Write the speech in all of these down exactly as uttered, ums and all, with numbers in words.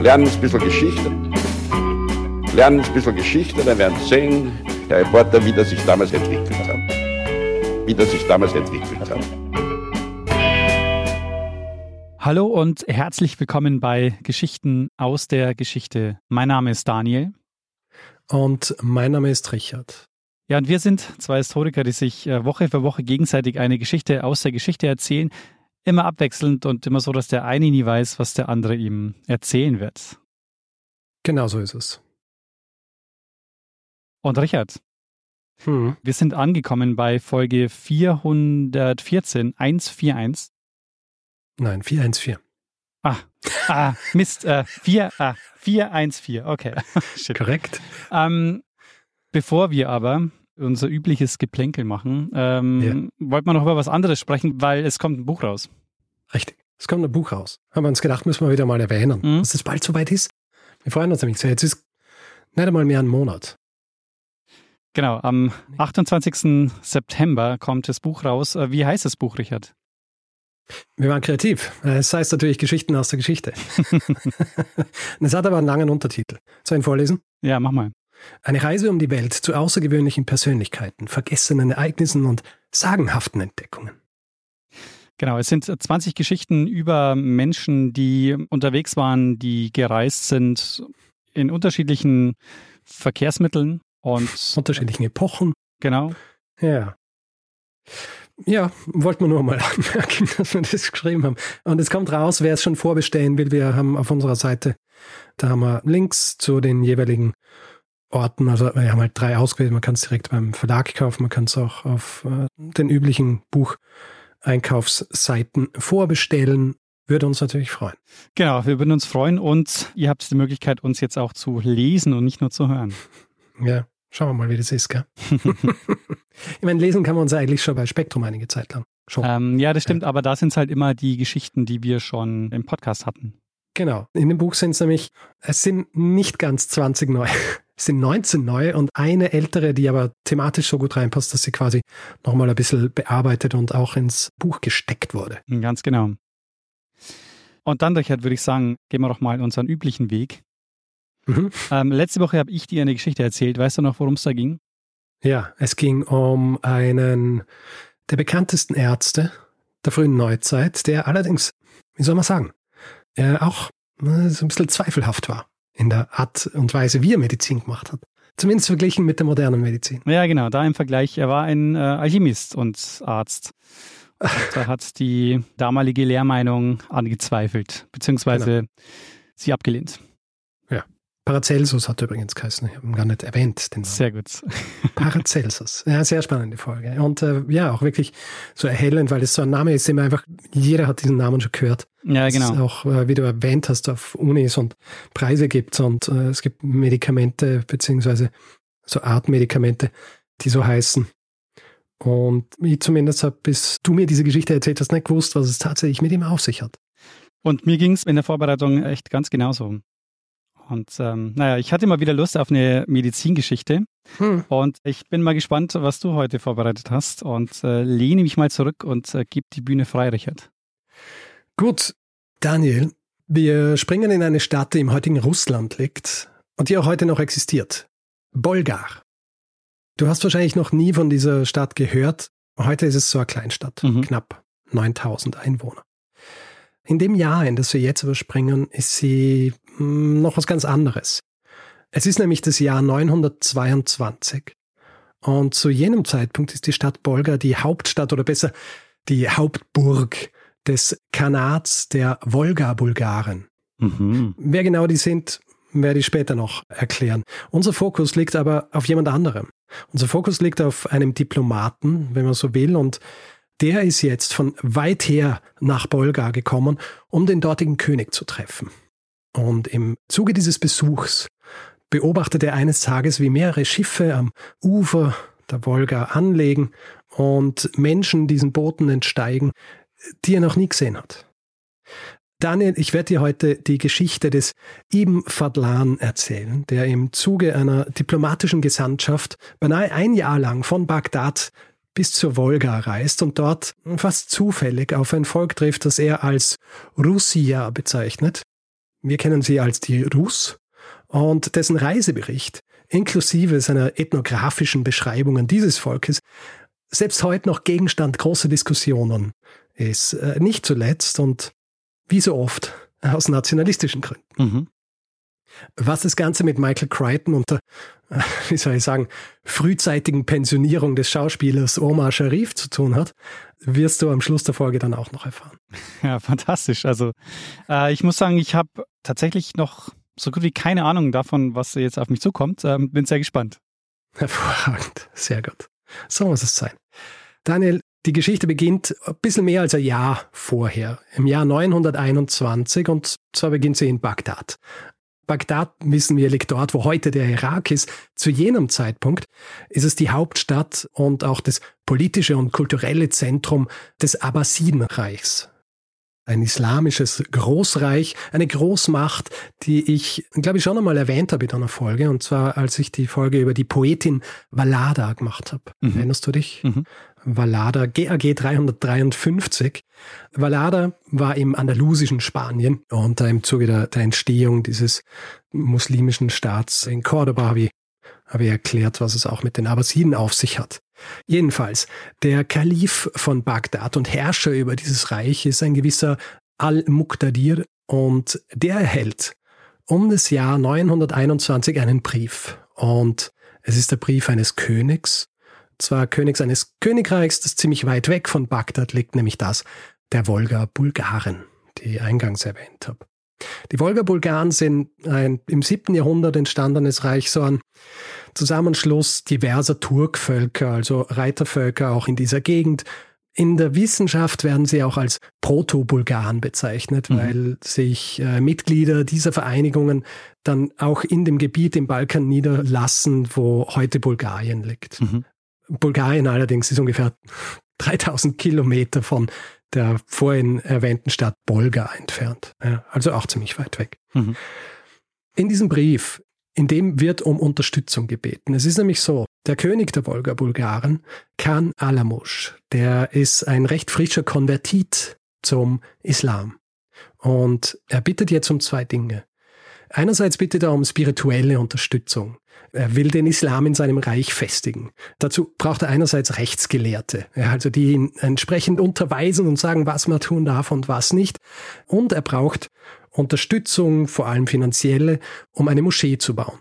lernen ein bisschen Geschichte. Lernen ein bisschen Geschichte, dann werden Sie sehen, Herr Reporter, wie das sich damals entwickelt hat. Wie das sich damals entwickelt hat. Hallo und herzlich willkommen bei Geschichten aus der Geschichte. Mein Name ist Daniel. Und mein Name ist Richard. Ja, und wir sind zwei Historiker, die sich Woche für Woche gegenseitig eine Geschichte aus der Geschichte erzählen. Immer abwechselnd und immer so, dass der eine nie weiß, was der andere ihm erzählen wird. Genau so ist es. Und Richard, hm. wir sind angekommen bei Folge vierhundertvierzehn, hundertvierundzwanzig. Nein, vierhundertvierzehn. Ah, ah Mist, äh, vier, ah, vierhundertvierzehn, okay. Korrekt. Ähm, bevor wir aber unser übliches Geplänkel machen, ähm, ja. wollten wir noch über was anderes sprechen, weil es kommt ein Buch raus. Richtig, es kommt ein Buch raus. Haben wir uns gedacht, müssen wir wieder mal erwähnen, mhm. dass es bald soweit ist. Wir freuen uns nämlich sehr. Jetzt ist nicht einmal mehr ein Monat. Genau, am achtundzwanzigsten September kommt das Buch raus. Wie heißt das Buch, Richard? Wir waren kreativ. Es heißt natürlich Geschichten aus der Geschichte. Es hat aber einen langen Untertitel. Soll ich ihn vorlesen? Ja, mach mal. Eine Reise um die Welt zu außergewöhnlichen Persönlichkeiten, vergessenen Ereignissen und sagenhaften Entdeckungen. Genau, es sind zwanzig Geschichten über Menschen, die unterwegs waren, die gereist sind in unterschiedlichen Verkehrsmitteln und unterschiedlichen Epochen. Genau. Ja. Ja, wollten wir nur mal anmerken, dass wir das geschrieben haben. Und es kommt raus, wer es schon vorbestellen will. Wir haben auf unserer Seite, da haben wir Links zu den jeweiligen Orten. Also wir haben halt drei ausgewählt. Man kann es direkt beim Verlag kaufen. Man kann es auch auf äh, den üblichen Bucheinkaufsseiten vorbestellen. Würde uns natürlich freuen. Genau, wir würden uns freuen. Und ihr habt die Möglichkeit, uns jetzt auch zu lesen und nicht nur zu hören. Ja. Schauen wir mal, wie das ist, gell? Ich meine, lesen kann man uns eigentlich schon bei Spektrum einige Zeit lang. Schon. Ähm, ja, das stimmt, ja. Aber da sind es halt immer die Geschichten, die wir schon im Podcast hatten. Genau. In dem Buch sind es nämlich, es sind nicht ganz zwanzig neu. Es sind neunzehn neu und eine ältere, die aber thematisch so gut reinpasst, dass sie quasi nochmal ein bisschen bearbeitet und auch ins Buch gesteckt wurde. Ganz genau. Und dann, Richard, würde ich sagen, gehen wir doch mal unseren üblichen Weg. Mhm. Ähm, letzte Woche habe ich dir eine Geschichte erzählt. Weißt du noch, worum es da ging? Ja, es ging um einen der bekanntesten Ärzte der frühen Neuzeit, der allerdings, wie soll man sagen, äh, auch äh, so ein bisschen zweifelhaft war in der Art und Weise, wie er Medizin gemacht hat. Zumindest verglichen mit der modernen Medizin. Ja, genau, da im Vergleich. Er war ein äh, Alchemist und Arzt. Und er hat die damalige Lehrmeinung angezweifelt, beziehungsweise genau. sie abgelehnt. Ja. Paracelsus hat übrigens geheißen, ich habe ihn gar nicht erwähnt. Den sehr gut. Paracelsus, ja, sehr spannende Folge. Und äh, ja, auch wirklich so erhellend, weil es so ein Name ist, den man einfach, jeder hat diesen Namen schon gehört. Ja, genau. Es auch, äh, wie du erwähnt hast, auf Unis und Preise gibt und äh, es gibt Medikamente, beziehungsweise so Artmedikamente, die so heißen. Und ich zumindest habe, bis du mir diese Geschichte erzählt hast, nicht gewusst, was es tatsächlich mit ihm auf sich hat. Und mir ging es in der Vorbereitung echt ganz genauso. Und ähm, naja, ich hatte mal wieder Lust auf eine Medizingeschichte hm. und ich bin mal gespannt, was du heute vorbereitet hast und äh, lehne mich mal zurück und äh, gebe die Bühne frei, Richard. Gut, Daniel, wir springen in eine Stadt, die im heutigen Russland liegt und die auch heute noch existiert. Bolgar. Du hast wahrscheinlich noch nie von dieser Stadt gehört. Heute ist es so eine Kleinstadt, mhm. knapp neuntausend Einwohner. In dem Jahr, in das wir jetzt überspringen, ist sie mh, noch was ganz anderes. Es ist nämlich das Jahr neunhundertzweiundzwanzig und zu jenem Zeitpunkt ist die Stadt Bolgar die Hauptstadt oder besser die Hauptburg des Khanats der Wolga-Bulgaren. Mhm. Wer genau die sind, werde ich später noch erklären. Unser Fokus liegt aber auf jemand anderem. Unser Fokus liegt auf einem Diplomaten, wenn man so will, und der ist jetzt von weit her nach Bolgar gekommen, um den dortigen König zu treffen. Und im Zuge dieses Besuchs beobachtet er eines Tages, wie mehrere Schiffe am Ufer der Wolga anlegen und Menschen diesen Booten entsteigen, die er noch nie gesehen hat. Daniel, ich werde dir heute die Geschichte des Ibn Fadlan erzählen, der im Zuge einer diplomatischen Gesandtschaft beinahe ein Jahr lang von Bagdad bis zur Wolga reist und dort fast zufällig auf ein Volk trifft, das er als Russia bezeichnet. Wir kennen sie als die Rus und dessen Reisebericht inklusive seiner ethnografischen Beschreibungen dieses Volkes selbst heute noch Gegenstand großer Diskussionen ist. Nicht zuletzt und wie so oft aus nationalistischen Gründen. Mhm. Was das Ganze mit Michael Crichton und der, wie soll ich sagen, frühzeitigen Pensionierung des Schauspielers Omar Sharif zu tun hat, wirst du am Schluss der Folge dann auch noch erfahren. Ja, fantastisch. Also äh, ich muss sagen, ich habe tatsächlich noch so gut wie keine Ahnung davon, was jetzt auf mich zukommt. Ähm, bin sehr gespannt. Hervorragend, sehr gut. So muss es sein. Daniel, die Geschichte beginnt ein bisschen mehr als ein Jahr vorher, im Jahr neunhunderteinundzwanzig, und zwar beginnt sie in Bagdad. Bagdad, wissen wir, liegt dort, wo heute der Irak ist. Zu jenem Zeitpunkt ist es die Hauptstadt und auch das politische und kulturelle Zentrum des Abbasidenreichs. Ein islamisches Großreich, eine Großmacht, die ich, glaube ich, schon einmal erwähnt habe in einer Folge, und zwar als ich die Folge über die Poetin Valada gemacht habe. Mhm. Erinnerst du dich? Mhm. Valada, G A G dreihundertdreiundfünfzig. Valada war im andalusischen Spanien und im Zuge der, der Entstehung dieses muslimischen Staats in Cordoba habe ich, habe ich erklärt, was es auch mit den Abbasiden auf sich hat. Jedenfalls, der Kalif von Bagdad und Herrscher über dieses Reich ist ein gewisser Al-Muqtadir, und der erhält um das Jahr neunhunderteinundzwanzig einen Brief. Und es ist der Brief eines Königs, zwar Königs eines Königreichs, das ziemlich weit weg von Bagdad liegt, nämlich das der Wolga-Bulgaren, die ich eingangs erwähnt habe. Die Wolga-Bulgaren sind ein im siebten Jahrhundert entstandenes Reich, so ein Zusammenschluss diverser Turkvölker, also Reitervölker auch in dieser Gegend. In der Wissenschaft werden sie auch als Proto-Bulgaren bezeichnet, mhm. weil sich äh, Mitglieder dieser Vereinigungen dann auch in dem Gebiet im Balkan niederlassen, wo heute Bulgarien liegt. Mhm. Bulgarien allerdings ist ungefähr dreitausend Kilometer von der vorhin erwähnten Stadt Bolga entfernt. Ja, also auch ziemlich weit weg. Mhm. In diesem Brief, in dem wird um Unterstützung gebeten. Es ist nämlich so, der König der Wolga-Bulgaren, Khan Alamush, der ist ein recht frischer Konvertit zum Islam. Und er bittet jetzt um zwei Dinge. Einerseits bittet er um spirituelle Unterstützung. Er will den Islam in seinem Reich festigen. Dazu braucht er einerseits Rechtsgelehrte, ja, also die ihn entsprechend unterweisen und sagen, was man tun darf und was nicht. Und er braucht Unterstützung, vor allem finanzielle, um eine Moschee zu bauen.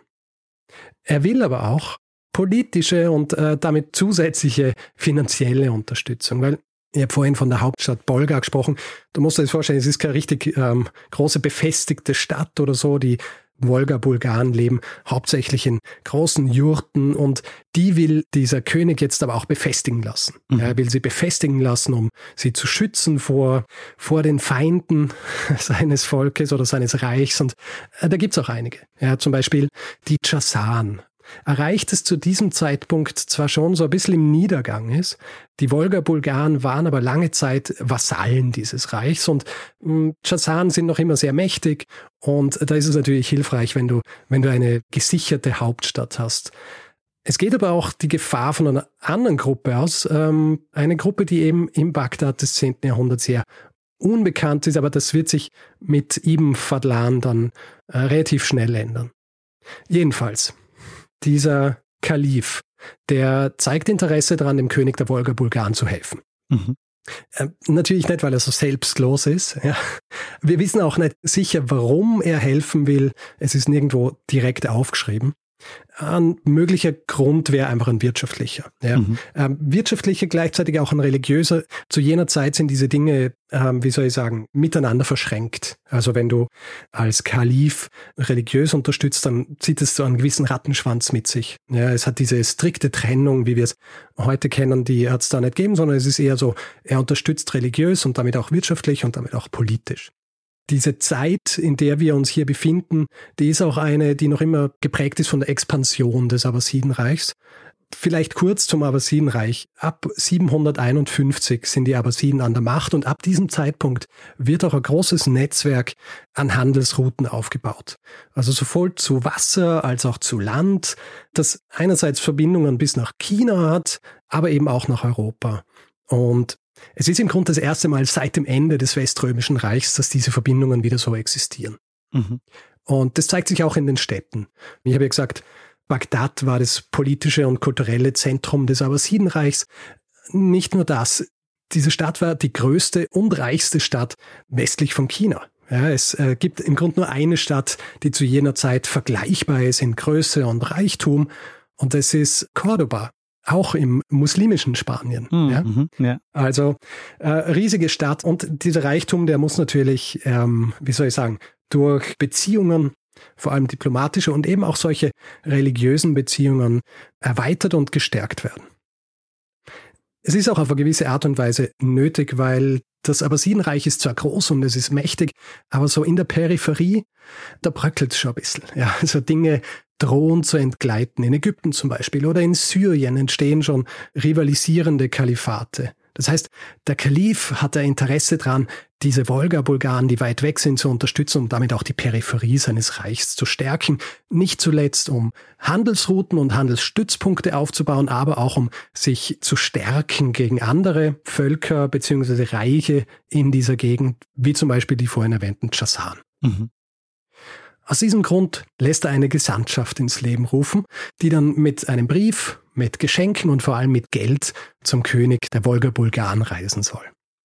Er will aber auch politische und äh, damit zusätzliche finanzielle Unterstützung, weil ich habe vorhin von der Hauptstadt Bolga gesprochen. Du musst dir das vorstellen, es ist keine richtig ähm, große befestigte Stadt oder so. Die Wolga-Bulgaren leben hauptsächlich in großen Jurten, und die will dieser König jetzt aber auch befestigen lassen. Mhm. Er will sie befestigen lassen, um sie zu schützen vor, vor den Feinden seines Volkes oder seines Reichs. Und äh, da gibt's auch einige. Ja, zum Beispiel die Chassan. Erreicht es zu diesem Zeitpunkt zwar schon so ein bisschen im Niedergang ist. Die Wolga-Bulgaren waren aber lange Zeit Vasallen dieses Reichs, und Chassan sind noch immer sehr mächtig, und da ist es natürlich hilfreich, wenn du, wenn du eine gesicherte Hauptstadt hast. Es geht aber auch die Gefahr von einer anderen Gruppe aus, ähm, eine Gruppe, die eben im Bagdad des zehnten Jahrhunderts sehr unbekannt ist, aber das wird sich mit Ibn Fadlan dann äh, relativ schnell ändern. Jedenfalls, dieser Kalif, der zeigt Interesse daran, dem König der Wolga-Bulgaren zu helfen. Mhm. Äh, natürlich nicht, weil er so selbstlos ist. Ja. Wir wissen auch nicht sicher, warum er helfen will. Es ist nirgendwo direkt aufgeschrieben. Ein möglicher Grund wäre einfach ein wirtschaftlicher. Ja. Mhm. Ähm, wirtschaftlicher, gleichzeitig auch ein religiöser. Zu jener Zeit sind diese Dinge, ähm, wie soll ich sagen, miteinander verschränkt. Also wenn du als Kalif religiös unterstützt, dann zieht es so einen gewissen Rattenschwanz mit sich. Ja, es hat diese strikte Trennung, wie wir es heute kennen, die hat es da nicht gegeben, sondern es ist eher so, er unterstützt religiös und damit auch wirtschaftlich und damit auch politisch. Diese Zeit, in der wir uns hier befinden, die ist auch eine, die noch immer geprägt ist von der Expansion des Abbasidenreichs. Vielleicht kurz zum Abbasidenreich. Ab siebenhunderteinundfünfzig sind die Abbasiden an der Macht, und ab diesem Zeitpunkt wird auch ein großes Netzwerk an Handelsrouten aufgebaut. Also sowohl zu Wasser als auch zu Land, das einerseits Verbindungen bis nach China hat, aber eben auch nach Europa. Und es ist im Grunde das erste Mal seit dem Ende des Weströmischen Reichs, dass diese Verbindungen wieder so existieren. Mhm. Und das zeigt sich auch in den Städten. Ich habe ja gesagt, Bagdad war das politische und kulturelle Zentrum des Abbasidenreichs. Nicht nur das, diese Stadt war die größte und reichste Stadt westlich von China. Ja, es äh, gibt im Grunde nur eine Stadt, die zu jener Zeit vergleichbar ist in Größe und Reichtum, und das ist Cordoba, auch im muslimischen Spanien. Mhm, ja? Mhm, ja. Also äh, riesige Stadt, und dieser Reichtum, der muss natürlich, ähm, wie soll ich sagen, durch Beziehungen, vor allem diplomatische und eben auch solche religiösen Beziehungen, erweitert und gestärkt werden. Es ist auch auf eine gewisse Art und Weise nötig, weil das Abbasidenreich ist zwar groß und es ist mächtig, aber so in der Peripherie, da bröckelt es schon ein bisschen. Ja, so Dinge drohen zu entgleiten. In Ägypten zum Beispiel oder in Syrien entstehen schon rivalisierende Kalifate. Das heißt, der Kalif hat ein Interesse daran, diese Wolga-Bulgaren, die weit weg sind, zu unterstützen und damit auch die Peripherie seines Reichs zu stärken. Nicht zuletzt, um Handelsrouten und Handelsstützpunkte aufzubauen, aber auch um sich zu stärken gegen andere Völker bzw. Reiche in dieser Gegend, wie zum Beispiel die vorhin erwähnten Chassan. Mhm. Aus diesem Grund lässt er eine Gesandtschaft ins Leben rufen, die dann mit einem Brief, mit Geschenken und vor allem mit Geld zum König der Wolga-Bulgaren reisen soll.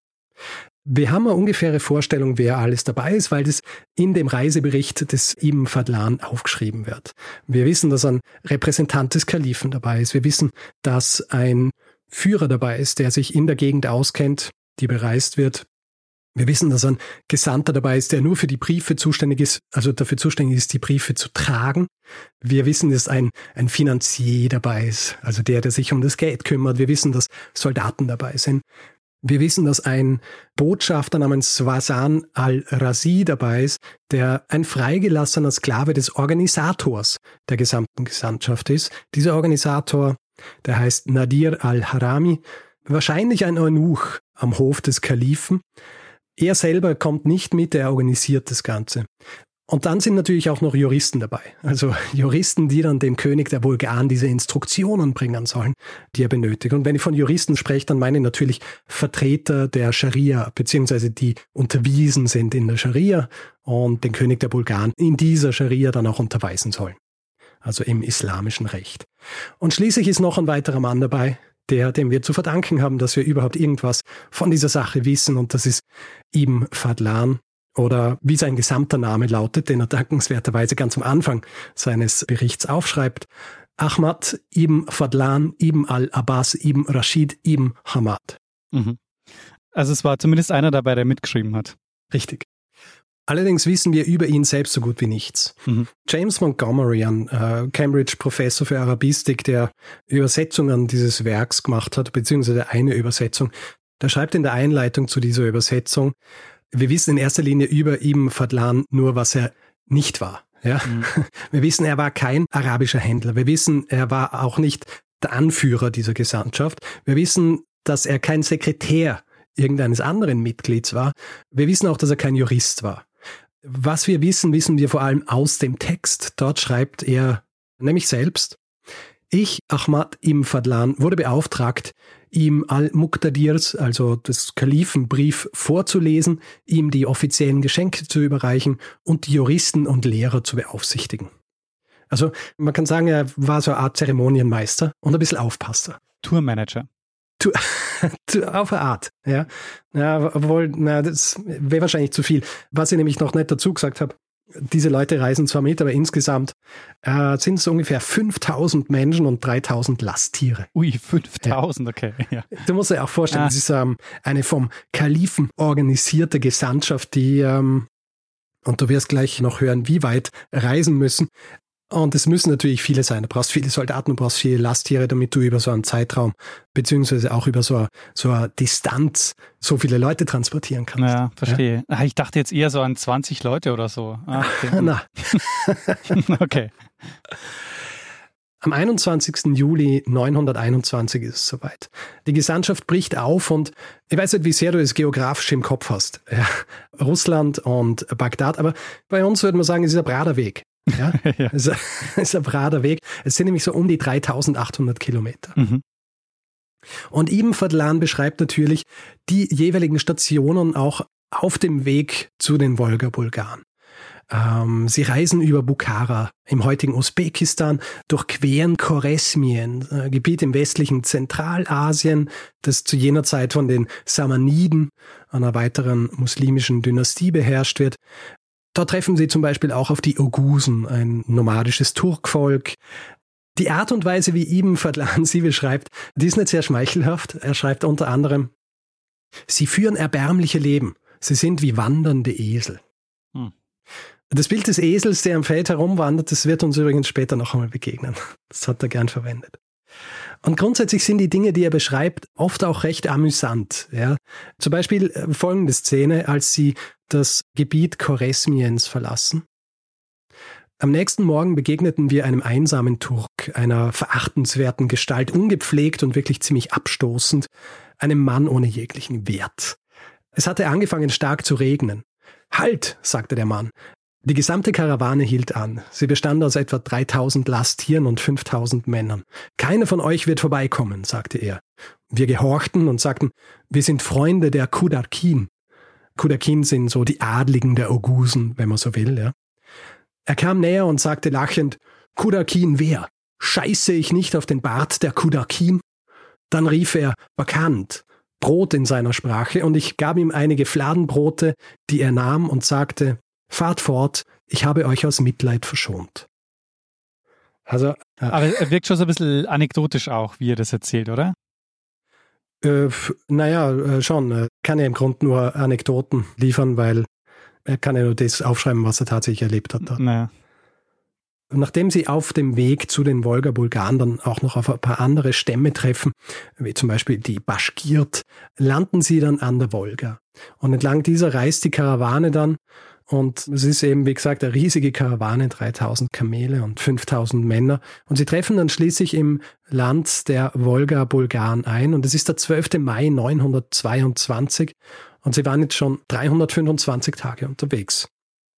Wir haben eine ungefähre Vorstellung, wer alles dabei ist, weil das in dem Reisebericht des Ibn Fadlan aufgeschrieben wird. Wir wissen, dass ein Repräsentant des Kalifen dabei ist. Wir wissen, dass ein Führer dabei ist, der sich in der Gegend auskennt, die bereist wird. Wir wissen, dass ein Gesandter dabei ist, der nur für die Briefe zuständig ist, also dafür zuständig ist, die Briefe zu tragen. Wir wissen, dass ein, ein Finanzier dabei ist, also der, der sich um das Geld kümmert. Wir wissen, dass Soldaten dabei sind. Wir wissen, dass ein Botschafter namens Swazan al-Razi dabei ist, der ein freigelassener Sklave des Organisators der gesamten Gesandtschaft ist. Dieser Organisator, der heißt Nadir al-Harami, wahrscheinlich ein Eunuch am Hof des Kalifen. Er selber kommt nicht mit, er organisiert das Ganze. Und dann sind natürlich auch noch Juristen dabei. Also Juristen, die dann dem König der Bulgaren diese Instruktionen bringen sollen, die er benötigt. Und wenn ich von Juristen spreche, dann meine ich natürlich Vertreter der Scharia, beziehungsweise die unterwiesen sind in der Scharia und den König der Bulgaren in dieser Scharia dann auch unterweisen sollen. Also im islamischen Recht. Und schließlich ist noch ein weiterer Mann dabei, der, dem wir zu verdanken haben, dass wir überhaupt irgendwas von dieser Sache wissen, und das ist Ibn Fadlan, oder wie sein gesamter Name lautet, den er dankenswerterweise ganz am Anfang seines Berichts aufschreibt: Ahmad ibn Fadlan ibn al-Abbas ibn Rashid ibn Hamad. Mhm. Also es war zumindest einer dabei, der mitgeschrieben hat. Richtig. Allerdings wissen wir über ihn selbst so gut wie nichts. Mhm. James Montgomery, ein äh, Cambridge-Professor für Arabistik, der Übersetzungen dieses Werks gemacht hat, beziehungsweise eine Übersetzung, der schreibt in der Einleitung zu dieser Übersetzung: Wir wissen in erster Linie über Ibn Fadlan nur, was er nicht war. Ja? Mhm. Wir wissen, er war kein arabischer Händler. Wir wissen, er war auch nicht der Anführer dieser Gesandtschaft. Wir wissen, dass er kein Sekretär irgendeines anderen Mitglieds war. Wir wissen auch, dass er kein Jurist war. Was wir wissen, wissen wir vor allem aus dem Text. Dort schreibt er nämlich selbst: Ich, Ahmad ibn Fadlan, wurde beauftragt, ihm al-Muqtadirs, also das Kalifenbrief, vorzulesen, ihm die offiziellen Geschenke zu überreichen und die Juristen und Lehrer zu beaufsichtigen. Also man kann sagen, er war so eine Art Zeremonienmeister und ein bisschen Aufpasser. Tourmanager. Tu, tu, auf eine Art, ja. Ja, obwohl, na, das wäre wahrscheinlich zu viel. Was ich nämlich noch nicht dazu gesagt habe: Diese Leute reisen zwar mit, aber insgesamt äh, sind es ungefähr fünftausend Menschen und dreitausend Lasttiere. Ui, fünftausend, ja. Okay. Ja. Du musst dir auch vorstellen, ah. das ist ähm, eine vom Kalifen organisierte Gesandtschaft, die, ähm, und du wirst gleich noch hören, wie weit reisen müssen. Und es müssen natürlich viele sein. Du brauchst viele Soldaten, du brauchst viele Lasttiere, damit du über so einen Zeitraum, beziehungsweise auch über so eine, so eine Distanz so viele Leute transportieren kannst. Ja, verstehe. Ja? Ich dachte jetzt eher so an zwanzig Leute oder so. Ah, okay. Na. Okay. Am einundzwanzigsten Juli neunhunderteinundzwanzig ist es soweit. Die Gesandtschaft bricht auf und ich weiß nicht, wie sehr du es geografisch im Kopf hast. Ja, Russland und Bagdad, aber bei uns würde man sagen, es ist ein brader Weg. Ja, ja. Es ist ein brader Weg. Es sind nämlich so um die dreitausendachthundert Kilometer. Mhm. Und Ibn Fadlan beschreibt natürlich die jeweiligen Stationen auch auf dem Weg zu den Wolga-Bulgaren. Ähm, sie reisen über Bukhara im heutigen Usbekistan, durchqueren Choresmien, ein Gebiet im westlichen Zentralasien, das zu jener Zeit von den Samaniden, einer weiteren muslimischen Dynastie, beherrscht wird. Dort treffen sie zum Beispiel auch auf die Oghusen, ein nomadisches Turkvolk. Die Art und Weise, wie Ibn Fadlan sie beschreibt, die ist nicht sehr schmeichelhaft. Er schreibt unter anderem: Sie führen erbärmliche Leben. Sie sind wie wandernde Esel. Hm. Das Bild des Esels, der am Feld herumwandert, das wird uns übrigens später noch einmal begegnen. Das hat er gern verwendet. Und grundsätzlich sind die Dinge, die er beschreibt, oft auch recht amüsant. Ja? Zum Beispiel folgende Szene, als sie das Gebiet Choresmiens verlassen. Am nächsten Morgen begegneten wir einem einsamen Turk, einer verachtenswerten Gestalt, ungepflegt und wirklich ziemlich abstoßend, einem Mann ohne jeglichen Wert. Es hatte angefangen stark zu regnen. »Halt«, sagte der Mann. Die gesamte Karawane hielt an. Sie bestand aus etwa dreitausend Lasttieren und fünftausend Männern. »Keiner von euch wird vorbeikommen«, sagte er. Wir gehorchten und sagten, wir sind Freunde der Kudarkin. Kudarkin sind so die Adligen der Oghusen, wenn man so will. Ja. Er kam näher und sagte lachend, »Kudarkin wer? Scheiße ich nicht auf den Bart der Kudarkin?« Dann rief er, »Bekannt«, Brot in seiner Sprache, und ich gab ihm einige Fladenbrote, die er nahm und sagte, »Fahrt fort, ich habe euch aus Mitleid verschont.« Also, äh, Aber er wirkt schon so ein bisschen anekdotisch auch, wie er das erzählt, oder? Äh, naja, äh, schon. Er kann ja im Grunde nur Anekdoten liefern, weil er kann ja nur das aufschreiben, was er tatsächlich erlebt hat. Dort. Naja. Nachdem sie auf dem Weg zu den Wolga-Bulgaren dann auch noch auf ein paar andere Stämme treffen, wie zum Beispiel die Baschkirt, landen sie dann an der Wolga. Und entlang dieser reist die Karawane dann. Und es ist eben, wie gesagt, eine riesige Karawane, dreitausend Kamele und fünftausend Männer. Und sie treffen dann schließlich im Land der Wolga-Bulgaren ein. Und es ist der zwölfte Mai neunhundertzweiundzwanzig. Und sie waren jetzt schon dreihundertfünfundzwanzig Tage unterwegs.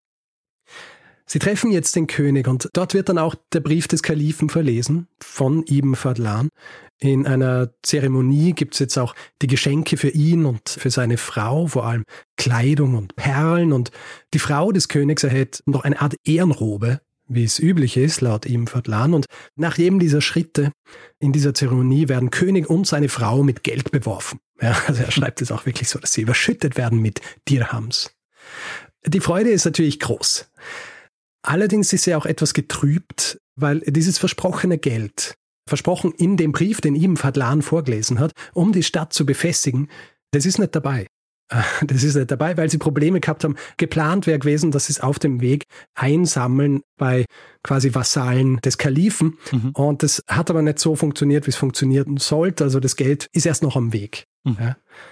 Sie treffen jetzt den König und dort wird dann auch der Brief des Kalifen verlesen von Ibn Fadlan. In einer Zeremonie gibt es jetzt auch die Geschenke für ihn und für seine Frau, vor allem Kleidung und Perlen. Und die Frau des Königs erhält noch eine Art Ehrenrobe, wie es üblich ist, laut Ibn Fadlan. Und nach jedem dieser Schritte in dieser Zeremonie werden König und seine Frau mit Geld beworfen. Ja, also er schreibt es auch wirklich so, dass sie überschüttet werden mit Dirhams. Die Freude ist natürlich groß. Allerdings ist sie auch etwas getrübt, weil dieses versprochene Geld, versprochen in dem Brief, den Ibn Fadlan vorgelesen hat, um die Stadt zu befestigen, das ist nicht dabei. Das ist nicht dabei, weil sie Probleme gehabt haben. Geplant wäre gewesen, dass sie es auf dem Weg einsammeln bei quasi Vasallen des Kalifen. Mhm. Und das hat aber nicht so funktioniert, wie es funktionieren sollte. Also das Geld ist erst noch am Weg. Mhm. Ja.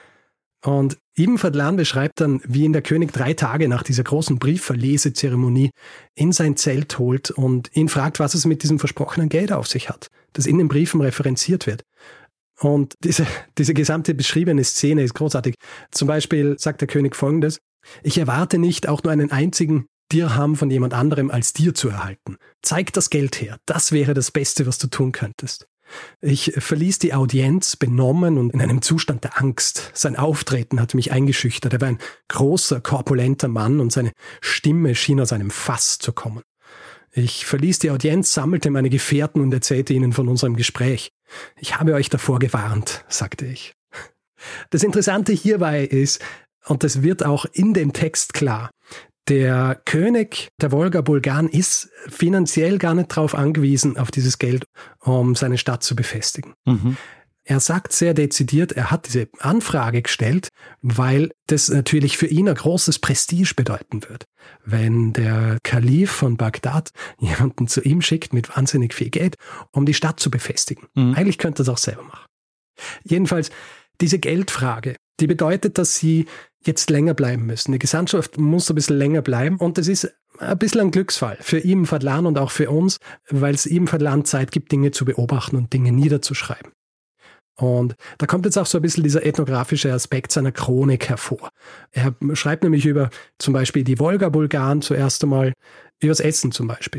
Und Ibn Fadlan beschreibt dann, wie ihn der König drei Tage nach dieser großen Briefverlesezeremonie in sein Zelt holt und ihn fragt, was es mit diesem versprochenen Geld auf sich hat, das in den Briefen referenziert wird. Und diese, diese gesamte beschriebene Szene ist großartig. Zum Beispiel sagt der König Folgendes: Ich erwarte nicht, auch nur einen einzigen Dirham von jemand anderem als dir zu erhalten. Zeig das Geld her. Das wäre das Beste, was du tun könntest. Ich verließ die Audienz benommen und in einem Zustand der Angst. Sein Auftreten hatte mich eingeschüchtert. Er war ein großer, korpulenter Mann und seine Stimme schien aus einem Fass zu kommen. Ich verließ die Audienz, sammelte meine Gefährten und erzählte ihnen von unserem Gespräch. Ich habe euch davor gewarnt, sagte ich. Das Interessante hierbei ist, und das wird auch in dem Text klar, der König der Wolga-Bulgaren ist finanziell gar nicht darauf angewiesen, auf dieses Geld, um seine Stadt zu befestigen. Mhm. Er sagt sehr dezidiert, er hat diese Anfrage gestellt, weil das natürlich für ihn ein großes Prestige bedeuten wird. Wenn der Kalif von Bagdad jemanden zu ihm schickt mit wahnsinnig viel Geld, um die Stadt zu befestigen. Mhm. Eigentlich könnte er das auch selber machen. Jedenfalls, diese Geldfrage, die bedeutet, dass sie jetzt länger bleiben müssen. Die Gesandtschaft muss ein bisschen länger bleiben und das ist ein bisschen ein Glücksfall für Ibn Fadlan und auch für uns, weil es Ibn Fadlan Zeit gibt, Dinge zu beobachten und Dinge niederzuschreiben. Und da kommt jetzt auch so ein bisschen dieser ethnografische Aspekt seiner Chronik hervor. Er schreibt nämlich über zum Beispiel die Wolga-Bulgaren zuerst einmal, übers Essen zum Beispiel.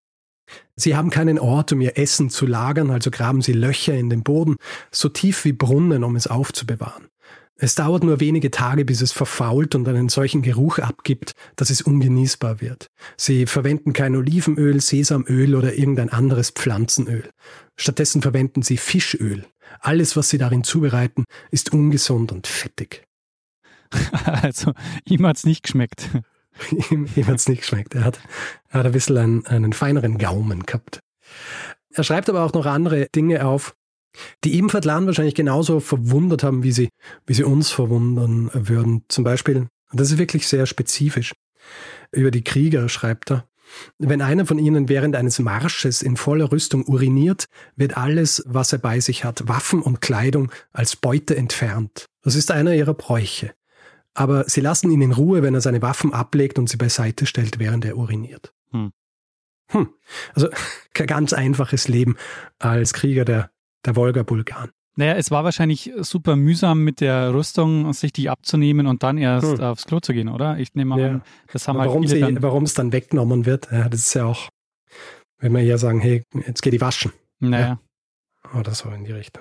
Sie haben keinen Ort, um ihr Essen zu lagern, also graben sie Löcher in den Boden, so tief wie Brunnen, um es aufzubewahren. Es dauert nur wenige Tage, bis es verfault und einen solchen Geruch abgibt, dass es ungenießbar wird. Sie verwenden kein Olivenöl, Sesamöl oder irgendein anderes Pflanzenöl. Stattdessen verwenden sie Fischöl. Alles, was sie darin zubereiten, ist ungesund und fettig. Also, ihm hat's nicht geschmeckt. ihm ihm hat's nicht geschmeckt. Er hat, er hat ein bisschen einen, einen feineren Gaumen gehabt. Er schreibt aber auch noch andere Dinge auf, die ihm Fadlan wahrscheinlich genauso verwundert haben, wie sie, wie sie uns verwundern würden. Zum Beispiel, und das ist wirklich sehr spezifisch, über die Krieger schreibt er, wenn einer von ihnen während eines Marsches in voller Rüstung uriniert, wird alles, was er bei sich hat, Waffen und Kleidung, als Beute entfernt. Das ist einer ihrer Bräuche. Aber sie lassen ihn in Ruhe, wenn er seine Waffen ablegt und sie beiseite stellt, während er uriniert. Hm. Hm. Also kein ganz einfaches Leben als Krieger der, der Wolga-Bulgaren. Naja, es war wahrscheinlich super mühsam mit der Rüstung, sich die abzunehmen und dann erst hm. aufs Klo zu gehen, oder? Ich nehme ja. an, das haben halt warum viele sie, dann... Warum es dann weggenommen wird, ja, das ist ja auch, wenn wir eher sagen, hey, jetzt geh die waschen. Naja. Ja. Oder so in die Richtung.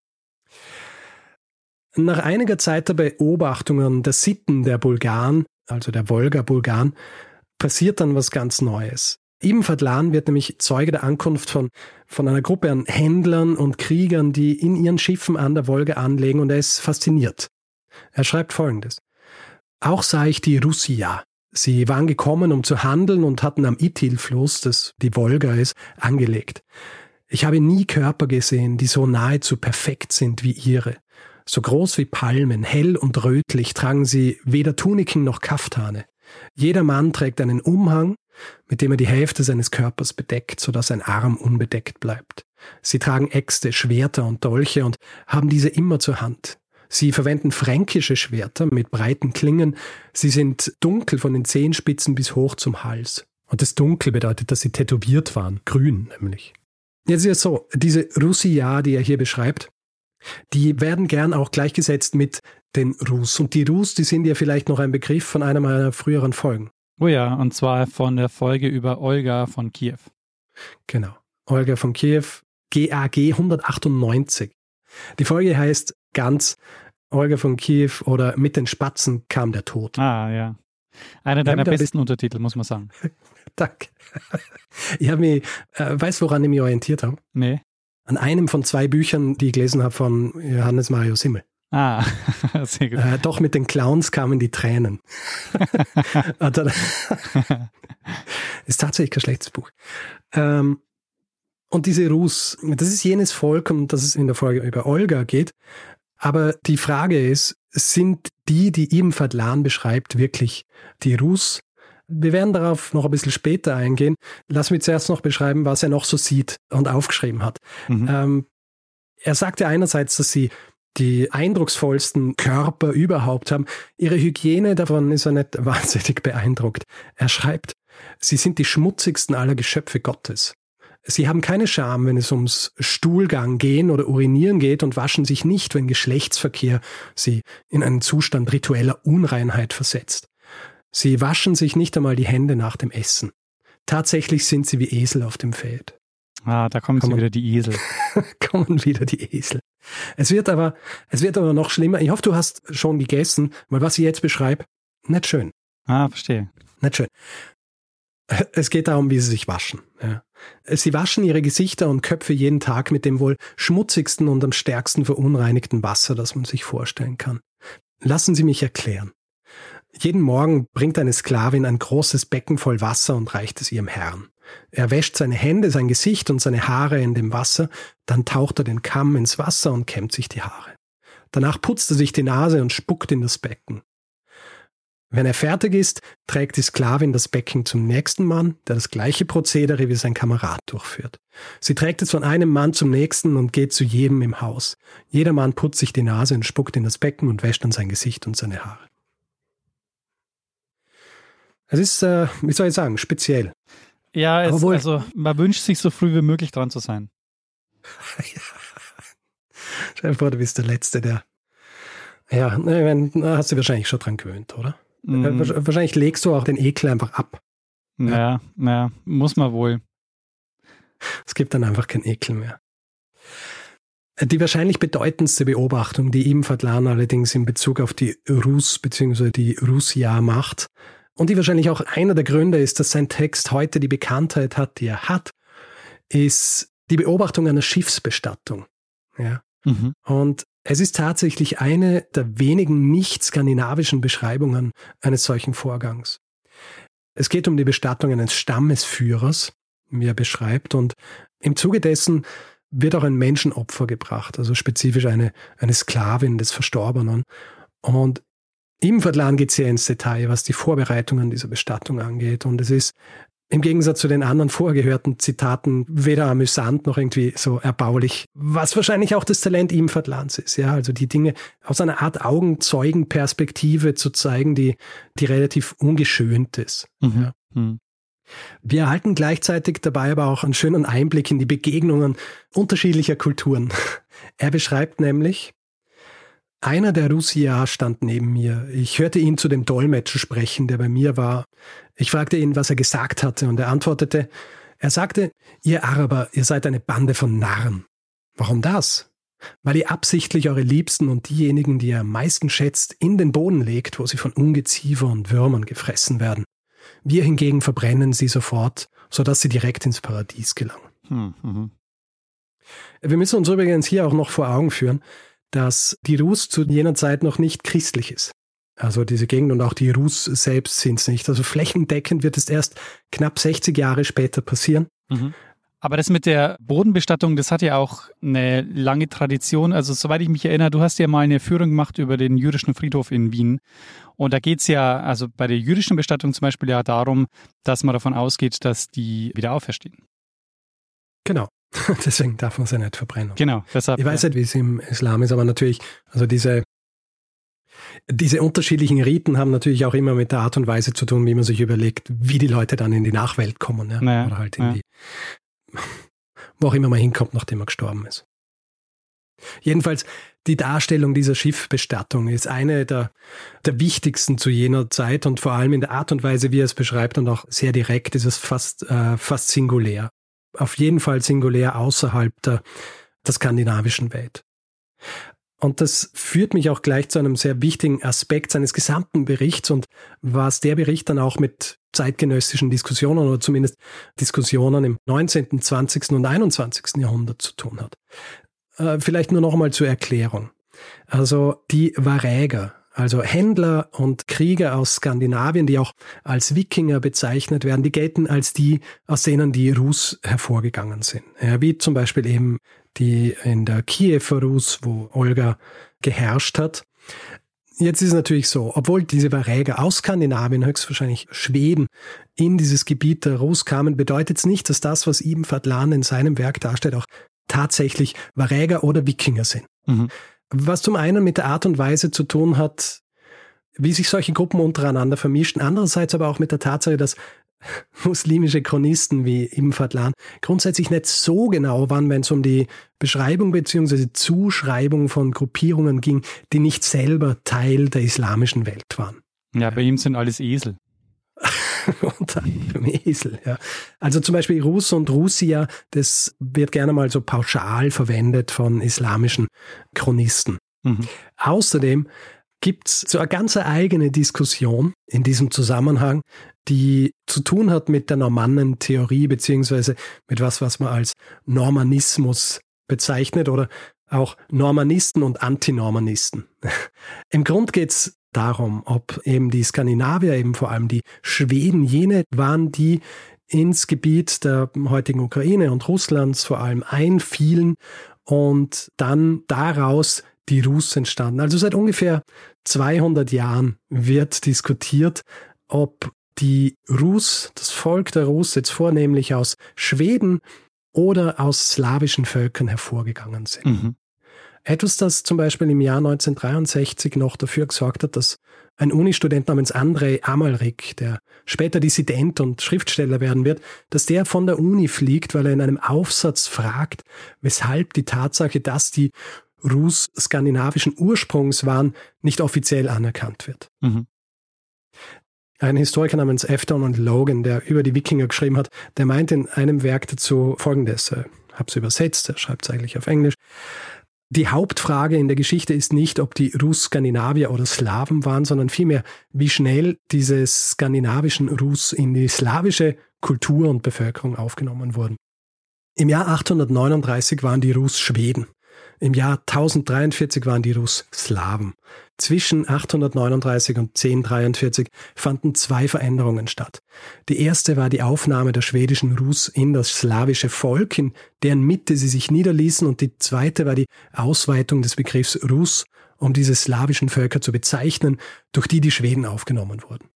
Nach einiger Zeit der Beobachtungen der Sitten der Bulgaren, also der Wolga-Bulgaren, passiert dann was ganz Neues. Ibn Fadlan wird nämlich Zeuge der Ankunft von, von einer Gruppe an Händlern und Kriegern, die in ihren Schiffen an der Wolga anlegen, und er ist fasziniert. Er schreibt Folgendes. Auch sah ich die Russia. Sie waren gekommen, um zu handeln und hatten am Itil-Fluss, das die Wolga ist, angelegt. Ich habe nie Körper gesehen, die so nahezu perfekt sind wie ihre. So groß wie Palmen, hell und rötlich, tragen sie weder Tuniken noch Kaftane. Jeder Mann trägt einen Umhang, mit dem er die Hälfte seines Körpers bedeckt, sodass ein Arm unbedeckt bleibt. Sie tragen Äxte, Schwerter und Dolche und haben diese immer zur Hand. Sie verwenden fränkische Schwerter mit breiten Klingen. Sie sind dunkel von den Zehenspitzen bis hoch zum Hals. Und das Dunkel bedeutet, dass sie tätowiert waren, grün nämlich. Jetzt ist es so, diese Russia, die er hier beschreibt, die werden gern auch gleichgesetzt mit den Rus. Und die Rus, die sind ja vielleicht noch ein Begriff von einer meiner früheren Folgen. Oh ja, und zwar von der Folge über Olga von Kiew. Genau, Olga von Kiew, G A G hundertachtundneunzig. Die Folge heißt ganz Olga von Kiew oder Mit den Spatzen kam der Tod. Ah, ja. Einer deiner besten Untertitel, muss man sagen. Danke. Ich habe mich, äh, weißt du, woran ich mich orientiert habe? Nee. An einem von zwei Büchern, die ich gelesen habe von Johannes Mario Simmel. Ah, sehr gut. Äh, doch mit den Clowns kamen die Tränen. Ist tatsächlich kein schlechtes Buch. Ähm, und diese Rus, das ist jenes Volk, um das es in der Folge über Olga geht. Aber die Frage ist, sind die, die Ibn Fadlan beschreibt, wirklich die Rus? Wir werden darauf noch ein bisschen später eingehen. Lass mich zuerst noch beschreiben, was er noch so sieht und aufgeschrieben hat. Mhm. Ähm, er sagte einerseits, dass sie die eindrucksvollsten Körper überhaupt haben. Ihre Hygiene, davon ist er nicht wahnsinnig beeindruckt. Er schreibt, sie sind die schmutzigsten aller Geschöpfe Gottes. Sie haben keine Scham, wenn es ums Stuhlgang gehen oder Urinieren geht, und waschen sich nicht, wenn Geschlechtsverkehr sie in einen Zustand ritueller Unreinheit versetzt. Sie waschen sich nicht einmal die Hände nach dem Essen. Tatsächlich sind sie wie Esel auf dem Feld. Ah, da kommen, kommen sie wieder, die Esel. kommen wieder die Esel. Es wird aber, es wird aber noch schlimmer. Ich hoffe, du hast schon gegessen, weil was ich jetzt beschreibe, nicht schön. Ah, verstehe. Nicht schön. Es geht darum, wie sie sich waschen. Ja. Sie waschen ihre Gesichter und Köpfe jeden Tag mit dem wohl schmutzigsten und am stärksten verunreinigten Wasser, das man sich vorstellen kann. Lassen Sie mich erklären. Jeden Morgen bringt eine Sklavin ein großes Becken voll Wasser und reicht es ihrem Herrn. Er wäscht seine Hände, sein Gesicht und seine Haare in dem Wasser, dann taucht er den Kamm ins Wasser und kämmt sich die Haare. Danach putzt er sich die Nase und spuckt in das Becken. Wenn er fertig ist, trägt die Sklavin das Becken zum nächsten Mann, der das gleiche Prozedere wie sein Kamerad durchführt. Sie trägt es von einem Mann zum nächsten und geht zu jedem im Haus. Jeder Mann putzt sich die Nase und spuckt in das Becken und wäscht dann sein Gesicht und seine Haare. Es ist, äh, wie soll ich sagen, speziell. Ja, es, wohl, also man wünscht sich so früh wie möglich dran zu sein. Stell dir vor, du bist der Letzte, der... Ja, na, hast du wahrscheinlich schon dran gewöhnt, oder? Mhm. Wahrscheinlich legst du auch den Ekel einfach ab. Naja, naja, muss man wohl. Es gibt dann einfach keinen Ekel mehr. Die wahrscheinlich bedeutendste Beobachtung, die Ibn Fadlan allerdings in Bezug auf die Rus bzw. die Russia macht und die wahrscheinlich auch einer der Gründe ist, dass sein Text heute die Bekanntheit hat, die er hat, ist die Beobachtung einer Schiffsbestattung. Ja. Mhm. Und es ist tatsächlich eine der wenigen nicht-skandinavischen Beschreibungen eines solchen Vorgangs. Es geht um die Bestattung eines Stammesführers, wie er beschreibt, und im Zuge dessen wird auch ein Menschenopfer gebracht, also spezifisch eine, eine Sklavin des Verstorbenen. Und Ibn Fadlan geht sehr ins Detail, was die Vorbereitungen dieser Bestattung angeht. Und es ist im Gegensatz zu den anderen vorgehörten Zitaten weder amüsant noch irgendwie so erbaulich, was wahrscheinlich auch das Talent Ibn Fadlans ist. Ja, also die Dinge aus einer Art Augenzeugenperspektive zu zeigen, die, die relativ ungeschönt ist. Mhm. Ja. Mhm. Wir erhalten gleichzeitig dabei aber auch einen schönen Einblick in die Begegnungen unterschiedlicher Kulturen. Er beschreibt nämlich: Einer der Russia stand neben mir. Ich hörte ihn zu dem Dolmetscher sprechen, der bei mir war. Ich fragte ihn, was er gesagt hatte, und er antwortete, er sagte, ihr Araber, ihr seid eine Bande von Narren. Warum das? Weil ihr absichtlich eure Liebsten und diejenigen, die ihr am meisten schätzt, in den Boden legt, wo sie von Ungeziefer und Würmern gefressen werden. Wir hingegen verbrennen sie sofort, sodass sie direkt ins Paradies gelangen. Hm, mhm. Wir müssen uns übrigens hier auch noch vor Augen führen, dass die Rus zu jener Zeit noch nicht christlich ist. Also diese Gegend und auch die Rus selbst sind es nicht. Also flächendeckend wird es erst knapp sechzig Jahre später passieren. Mhm. Aber das mit der Bodenbestattung, das hat ja auch eine lange Tradition. Also soweit ich mich erinnere, du hast ja mal eine Führung gemacht über den jüdischen Friedhof in Wien. Und da geht es ja, also bei der jüdischen Bestattung zum Beispiel ja darum, dass man davon ausgeht, dass die wieder auferstehen. Genau. Deswegen darf man sie nicht verbrennen. Genau. Deshalb, ich weiß nicht, wie es im Islam ist, aber natürlich, also diese, diese unterschiedlichen Riten haben natürlich auch immer mit der Art und Weise zu tun, wie man sich überlegt, wie die Leute dann in die Nachwelt kommen. Ja? Naja, Oder halt in ja. die, wo auch immer man hinkommt, nachdem man gestorben ist. Jedenfalls, die Darstellung dieser Schiffbestattung ist eine der, der wichtigsten zu jener Zeit und vor allem in der Art und Weise, wie er es beschreibt und auch sehr direkt, ist es fast, äh, fast singulär. Auf jeden Fall singulär außerhalb der, der skandinavischen Welt. Und das führt mich auch gleich zu einem sehr wichtigen Aspekt seines gesamten Berichts und was der Bericht dann auch mit zeitgenössischen Diskussionen oder zumindest Diskussionen im neunzehnten, zwanzigsten und einundzwanzigsten Jahrhundert zu tun hat. Äh, vielleicht nur noch einmal zur Erklärung. Also die Varäger, also Händler und Krieger aus Skandinavien, die auch als Wikinger bezeichnet werden, die gelten als die, aus denen die Rus hervorgegangen sind. Ja, wie zum Beispiel eben die in der Kiewer Rus, wo Olga geherrscht hat. Jetzt ist es natürlich so, obwohl diese Varäger aus Skandinavien, höchstwahrscheinlich Schweden, in dieses Gebiet der Rus kamen, bedeutet es nicht, dass das, was Ibn Fadlan in seinem Werk darstellt, auch tatsächlich Varäger oder Wikinger sind. Mhm. Was zum einen mit der Art und Weise zu tun hat, wie sich solche Gruppen untereinander vermischen, andererseits aber auch mit der Tatsache, dass muslimische Chronisten wie Ibn Fadlan grundsätzlich nicht so genau waren, wenn es um die Beschreibung bzw. Zuschreibung von Gruppierungen ging, die nicht selber Teil der islamischen Welt waren. Ja, bei ihm sind alles Esel. Unter anderem Esel, ja. Also zum Beispiel Rus und Russia, das wird gerne mal so pauschal verwendet von islamischen Chronisten. Mhm. Außerdem gibt es so eine ganz eigene Diskussion in diesem Zusammenhang, die zu tun hat mit der Normannentheorie beziehungsweise mit was, was man als Normanismus bezeichnet oder auch Normanisten und Antinormanisten. Im Grund geht es darum, ob eben die Skandinavier, eben vor allem die Schweden, jene waren, die ins Gebiet der heutigen Ukraine und Russlands vor allem einfielen und dann daraus die Rus entstanden. Also seit ungefähr zweihundert Jahren wird diskutiert, ob die Rus, das Volk der Rus, jetzt vornehmlich aus Schweden oder aus slawischen Völkern hervorgegangen sind. Mhm. Etwas, das zum Beispiel im Jahr neunzehnhundertdreiundsechzig noch dafür gesorgt hat, dass ein Unistudent namens Andrej Amalrik, der später Dissident und Schriftsteller werden wird, dass der von der Uni fliegt, weil er in einem Aufsatz fragt, weshalb die Tatsache, dass die Rus skandinavischen Ursprungs waren, nicht offiziell anerkannt wird. Mhm. Ein Historiker namens Afton und Logan, der über die Wikinger geschrieben hat, der meint in einem Werk dazu Folgendes, ich habe es übersetzt, er schreibt es eigentlich auf Englisch. Die Hauptfrage in der Geschichte ist nicht, ob die Rus Skandinavier oder Slawen waren, sondern vielmehr, wie schnell diese skandinavischen Rus in die slawische Kultur und Bevölkerung aufgenommen wurden. Im Jahr achthundertneununddreißig waren die Rus Schweden. Im Jahr tausenddreiundvierzig waren die Rus Slawen. Zwischen achthundertneununddreißig und zehnhundertdreiundvierzig fanden zwei Veränderungen statt. Die erste war die Aufnahme der schwedischen Rus in das slawische Volk, in deren Mitte sie sich niederließen, und die zweite war die Ausweitung des Begriffs Rus, um diese slawischen Völker zu bezeichnen, durch die die Schweden aufgenommen wurden.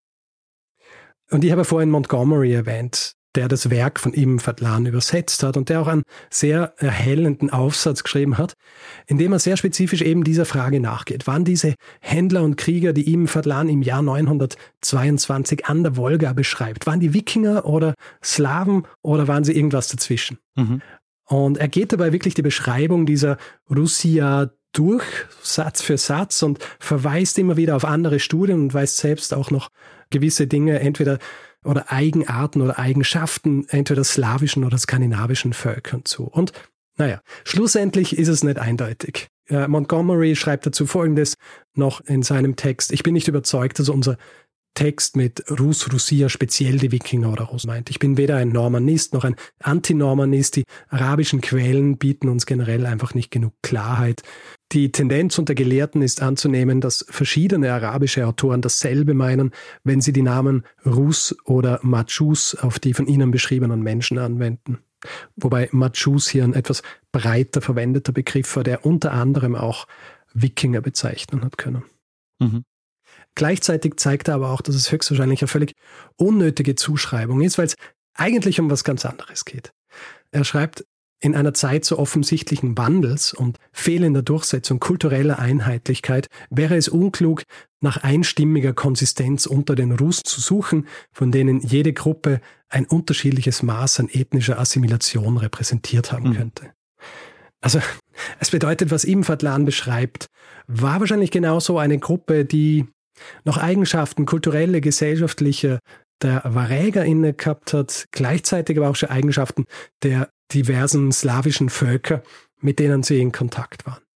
Und ich habe vorhin Montgomery erwähnt, der das Werk von Ibn Fadlan übersetzt hat und der auch einen sehr erhellenden Aufsatz geschrieben hat, in dem er sehr spezifisch eben dieser Frage nachgeht. Waren diese Händler und Krieger, die Ibn Fadlan im Jahr neunhundertzweiundzwanzig an der Wolga beschreibt, waren die Wikinger oder Slawen oder waren sie irgendwas dazwischen? Mhm. Und er geht dabei wirklich die Beschreibung dieser Russia durch, Satz für Satz, und verweist immer wieder auf andere Studien und weist selbst auch noch gewisse Dinge entweder oder Eigenarten oder Eigenschaften entweder slawischen oder skandinavischen Völkern zu. Und naja, schlussendlich ist es nicht eindeutig. Äh, Montgomery schreibt dazu Folgendes noch in seinem Text: Ich bin nicht überzeugt, dass unser Text mit Rus Russia speziell die Wikinger oder Rus meint. Ich bin weder ein Normanist noch ein Antinormanist. Die arabischen Quellen bieten uns generell einfach nicht genug Klarheit. Die Tendenz unter Gelehrten ist anzunehmen, dass verschiedene arabische Autoren dasselbe meinen, wenn sie die Namen Rus oder Madschus auf die von ihnen beschriebenen Menschen anwenden. Wobei Madschus hier ein etwas breiter verwendeter Begriff war, der unter anderem auch Wikinger bezeichnen hat können. Mhm. Gleichzeitig zeigt er aber auch, dass es höchstwahrscheinlich eine völlig unnötige Zuschreibung ist, weil es eigentlich um was ganz anderes geht. Er schreibt: In einer Zeit so offensichtlichen Wandels und fehlender Durchsetzung kultureller Einheitlichkeit wäre es unklug, nach einstimmiger Konsistenz unter den Rus zu suchen, von denen jede Gruppe ein unterschiedliches Maß an ethnischer Assimilation repräsentiert haben mhm. könnte. Also es bedeutet, was Ibn Fadlan beschreibt, war wahrscheinlich genauso eine Gruppe, die noch Eigenschaften kulturelle, gesellschaftliche der Varäger inne gehabt hat, gleichzeitig aber auch schon Eigenschaften der diversen slawischen Völker, mit denen sie in Kontakt waren.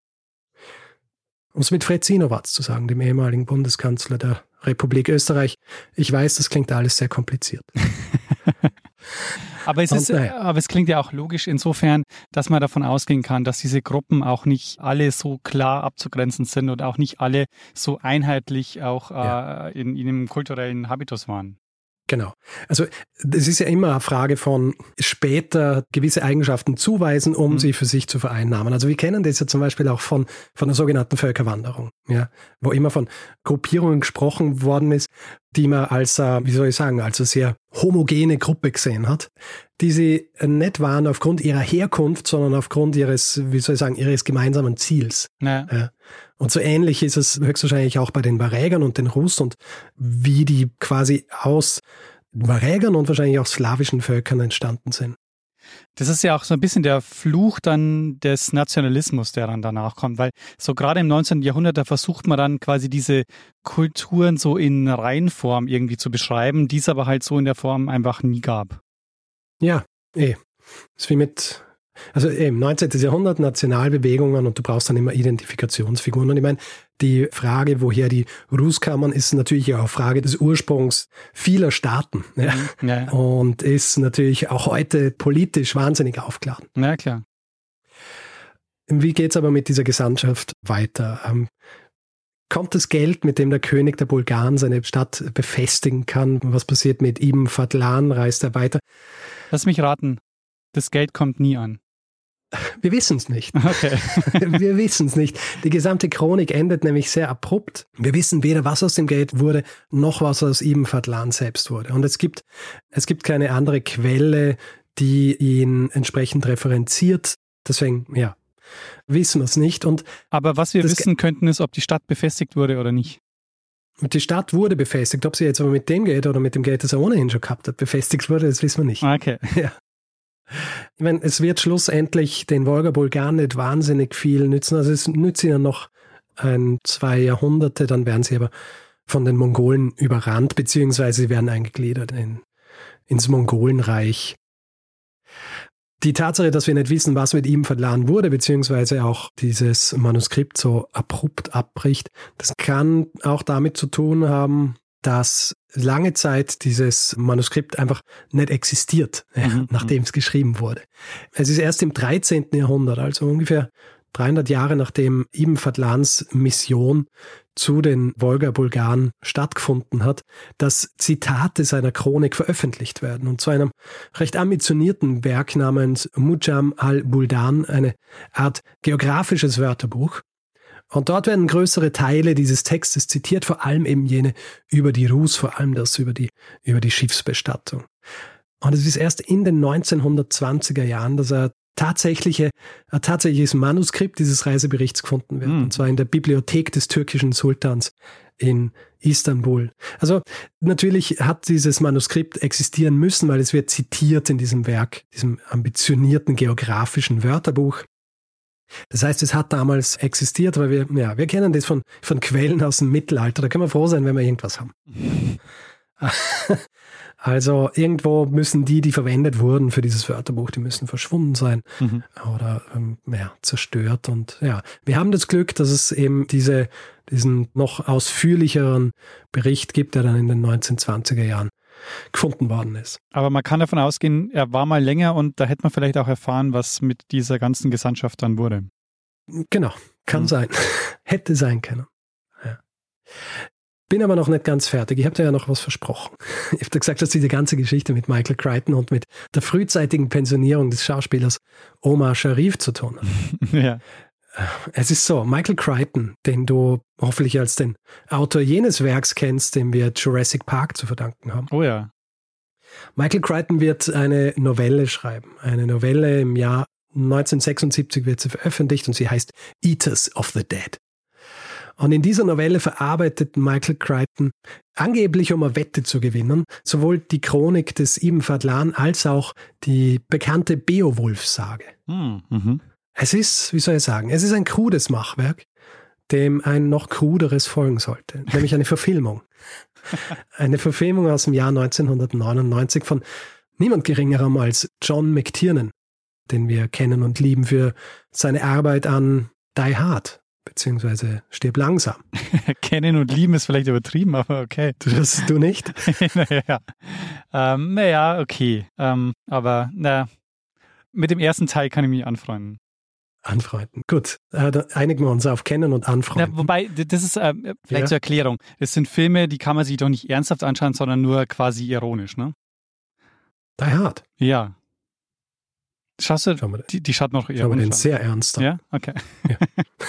Um es mit Fred Sinowatz zu sagen, dem ehemaligen Bundeskanzler der Republik Österreich: Ich weiß, das klingt alles sehr kompliziert. Aber es, ist, naja. aber es klingt ja auch logisch insofern, dass man davon ausgehen kann, dass diese Gruppen auch nicht alle so klar abzugrenzen sind und auch nicht alle so einheitlich auch ja. äh, in, in einem kulturellen Habitus waren. Genau. Also es ist ja immer eine Frage von später gewisse Eigenschaften zuweisen, um mhm. sie für sich zu vereinnahmen. Also wir kennen das ja zum Beispiel auch von, von der sogenannten Völkerwanderung, ja, wo immer von Gruppierungen gesprochen worden ist, die man als, wie soll ich sagen, als eine sehr homogene Gruppe gesehen hat, die sie nicht waren aufgrund ihrer Herkunft, sondern aufgrund ihres, wie soll ich sagen, ihres gemeinsamen Ziels. Ja. Ja. Und so ähnlich ist es höchstwahrscheinlich auch bei den Varägern und den Rus, und wie die quasi aus Varägern und wahrscheinlich auch slawischen Völkern entstanden sind. Das ist ja auch so ein bisschen der Fluch dann des Nationalismus, der dann danach kommt, weil so gerade im neunzehnten Jahrhundert, da versucht man dann quasi diese Kulturen so in Reihenform irgendwie zu beschreiben, die es aber halt so in der Form einfach nie gab. Ja, eh. Das ist wie mit, also eben neunzehnten Jahrhundert, Nationalbewegungen, und du brauchst dann immer Identifikationsfiguren. Und ich meine, die Frage, woher die Rus kamen, ist natürlich auch Frage des Ursprungs vieler Staaten. Ja? Ja, ja. Und ist natürlich auch heute politisch wahnsinnig aufgeladen. Ja, klar. Wie geht's aber mit dieser Gesandtschaft weiter? Ähm, kommt das Geld, mit dem der König der Bulgaren seine Stadt befestigen kann? Was passiert mit Ibn Fadlan? Reist er weiter? Lass mich raten. Das Geld kommt nie an. Wir wissen es nicht. Okay. Wir wissen es nicht. Die gesamte Chronik endet nämlich sehr abrupt. Wir wissen weder, was aus dem Geld wurde, noch was aus Ibn Fadlan selbst wurde. Und es gibt, es gibt keine andere Quelle, die ihn entsprechend referenziert. Deswegen, ja, wissen wir es nicht. Und aber was wir wissen könnten, ist, ob die Stadt befestigt wurde oder nicht. Und die Stadt wurde befestigt. Ob sie jetzt aber mit dem Geld oder mit dem Geld, das er ohnehin schon gehabt hat, befestigt wurde, das wissen wir nicht. Okay. Ja. Ich meine, es wird schlussendlich den Wolga-Bulgaren nicht wahnsinnig viel nützen. Also es nützt ihnen noch ein, zwei Jahrhunderte, dann werden sie aber von den Mongolen überrannt, beziehungsweise sie werden eingegliedert in, ins Mongolenreich. Die Tatsache, dass wir nicht wissen, was mit Ibn Fadlan wurde, beziehungsweise auch dieses Manuskript so abrupt abbricht, das kann auch damit zu tun haben, dass lange Zeit dieses Manuskript einfach nicht existiert, mhm. nachdem es geschrieben wurde. Es ist erst im dreizehnten Jahrhundert, also ungefähr dreihundert Jahre nachdem Ibn Fadlans Mission zu den Wolga-Bulgaren stattgefunden hat, dass Zitate seiner Chronik veröffentlicht werden und zu einem recht ambitionierten Werk namens Mujam al-Buldan, eine Art geografisches Wörterbuch. Und dort werden größere Teile dieses Textes zitiert, vor allem eben jene über die Rus, vor allem das über die, über die Schiffsbestattung. Und es ist erst in den neunzehnhundertzwanziger Jahren, dass er tatsächliche, ein tatsächliches Manuskript dieses Reiseberichts gefunden wird. Mhm. Und zwar in der Bibliothek des türkischen Sultans in Istanbul. Also natürlich hat dieses Manuskript existieren müssen, weil es wird zitiert in diesem Werk, diesem ambitionierten geografischen Wörterbuch. Das heißt, es hat damals existiert, weil wir, ja, wir kennen das von, von Quellen aus dem Mittelalter. Da können wir froh sein, wenn wir irgendwas haben. Also irgendwo müssen die, die verwendet wurden für dieses Wörterbuch, die müssen verschwunden sein mhm. oder ähm, ja, zerstört. Und ja, wir haben das Glück, dass es eben diese, diesen noch ausführlicheren Bericht gibt, der dann in den neunzehnhundertzwanziger Jahren gefunden worden ist. Aber man kann davon ausgehen, er war mal länger und da hätte man vielleicht auch erfahren, was mit dieser ganzen Gesandtschaft dann wurde. Genau, kann mhm. sein. Hätte sein können. Ja. Bin aber noch nicht ganz fertig. Ich habe dir ja noch was versprochen. Ich habe dir gesagt, dass diese ganze Geschichte mit Michael Crichton und mit der frühzeitigen Pensionierung des Schauspielers Omar Sharif zu tun hat. Ja. Es ist so, Michael Crichton, den du hoffentlich als den Autor jenes Werks kennst, dem wir Jurassic Park zu verdanken haben. Oh ja. Michael Crichton wird eine Novelle schreiben. Eine Novelle im Jahr neunzehnhundertsechsundsiebzig wird sie veröffentlicht und sie heißt Eaters of the Dead. Und in dieser Novelle verarbeitet Michael Crichton, angeblich um eine Wette zu gewinnen, sowohl die Chronik des Ibn Fadlan als auch die bekannte Beowulf-Sage. Mhm. Es ist, wie soll ich sagen, es ist ein krudes Machwerk, dem ein noch kruderes folgen sollte, nämlich eine Verfilmung. Eine Verfilmung aus dem Jahr neunzehnhundertneunundneunzig von niemand geringerem als John McTiernan, den wir kennen und lieben für seine Arbeit an Die Hard. Beziehungsweise Stirb langsam. Kennen und lieben ist vielleicht übertrieben, aber okay. Das du nicht? naja. Ähm, naja, okay. Ähm, aber na, mit dem ersten Teil kann ich mich anfreunden. Anfreunden. Gut, äh, da einigen wir uns auf Kennen und Anfreunden. Ja, wobei, das ist äh, vielleicht ja. zur Erklärung. Das sind Filme, die kann man sich doch nicht ernsthaft anschauen, sondern nur quasi ironisch, ne? Die Hard. Ja. Schaust du, Schau mal, die, die schaut noch ironisch an. Aber den sehr ernst. Ja? Okay. Ja.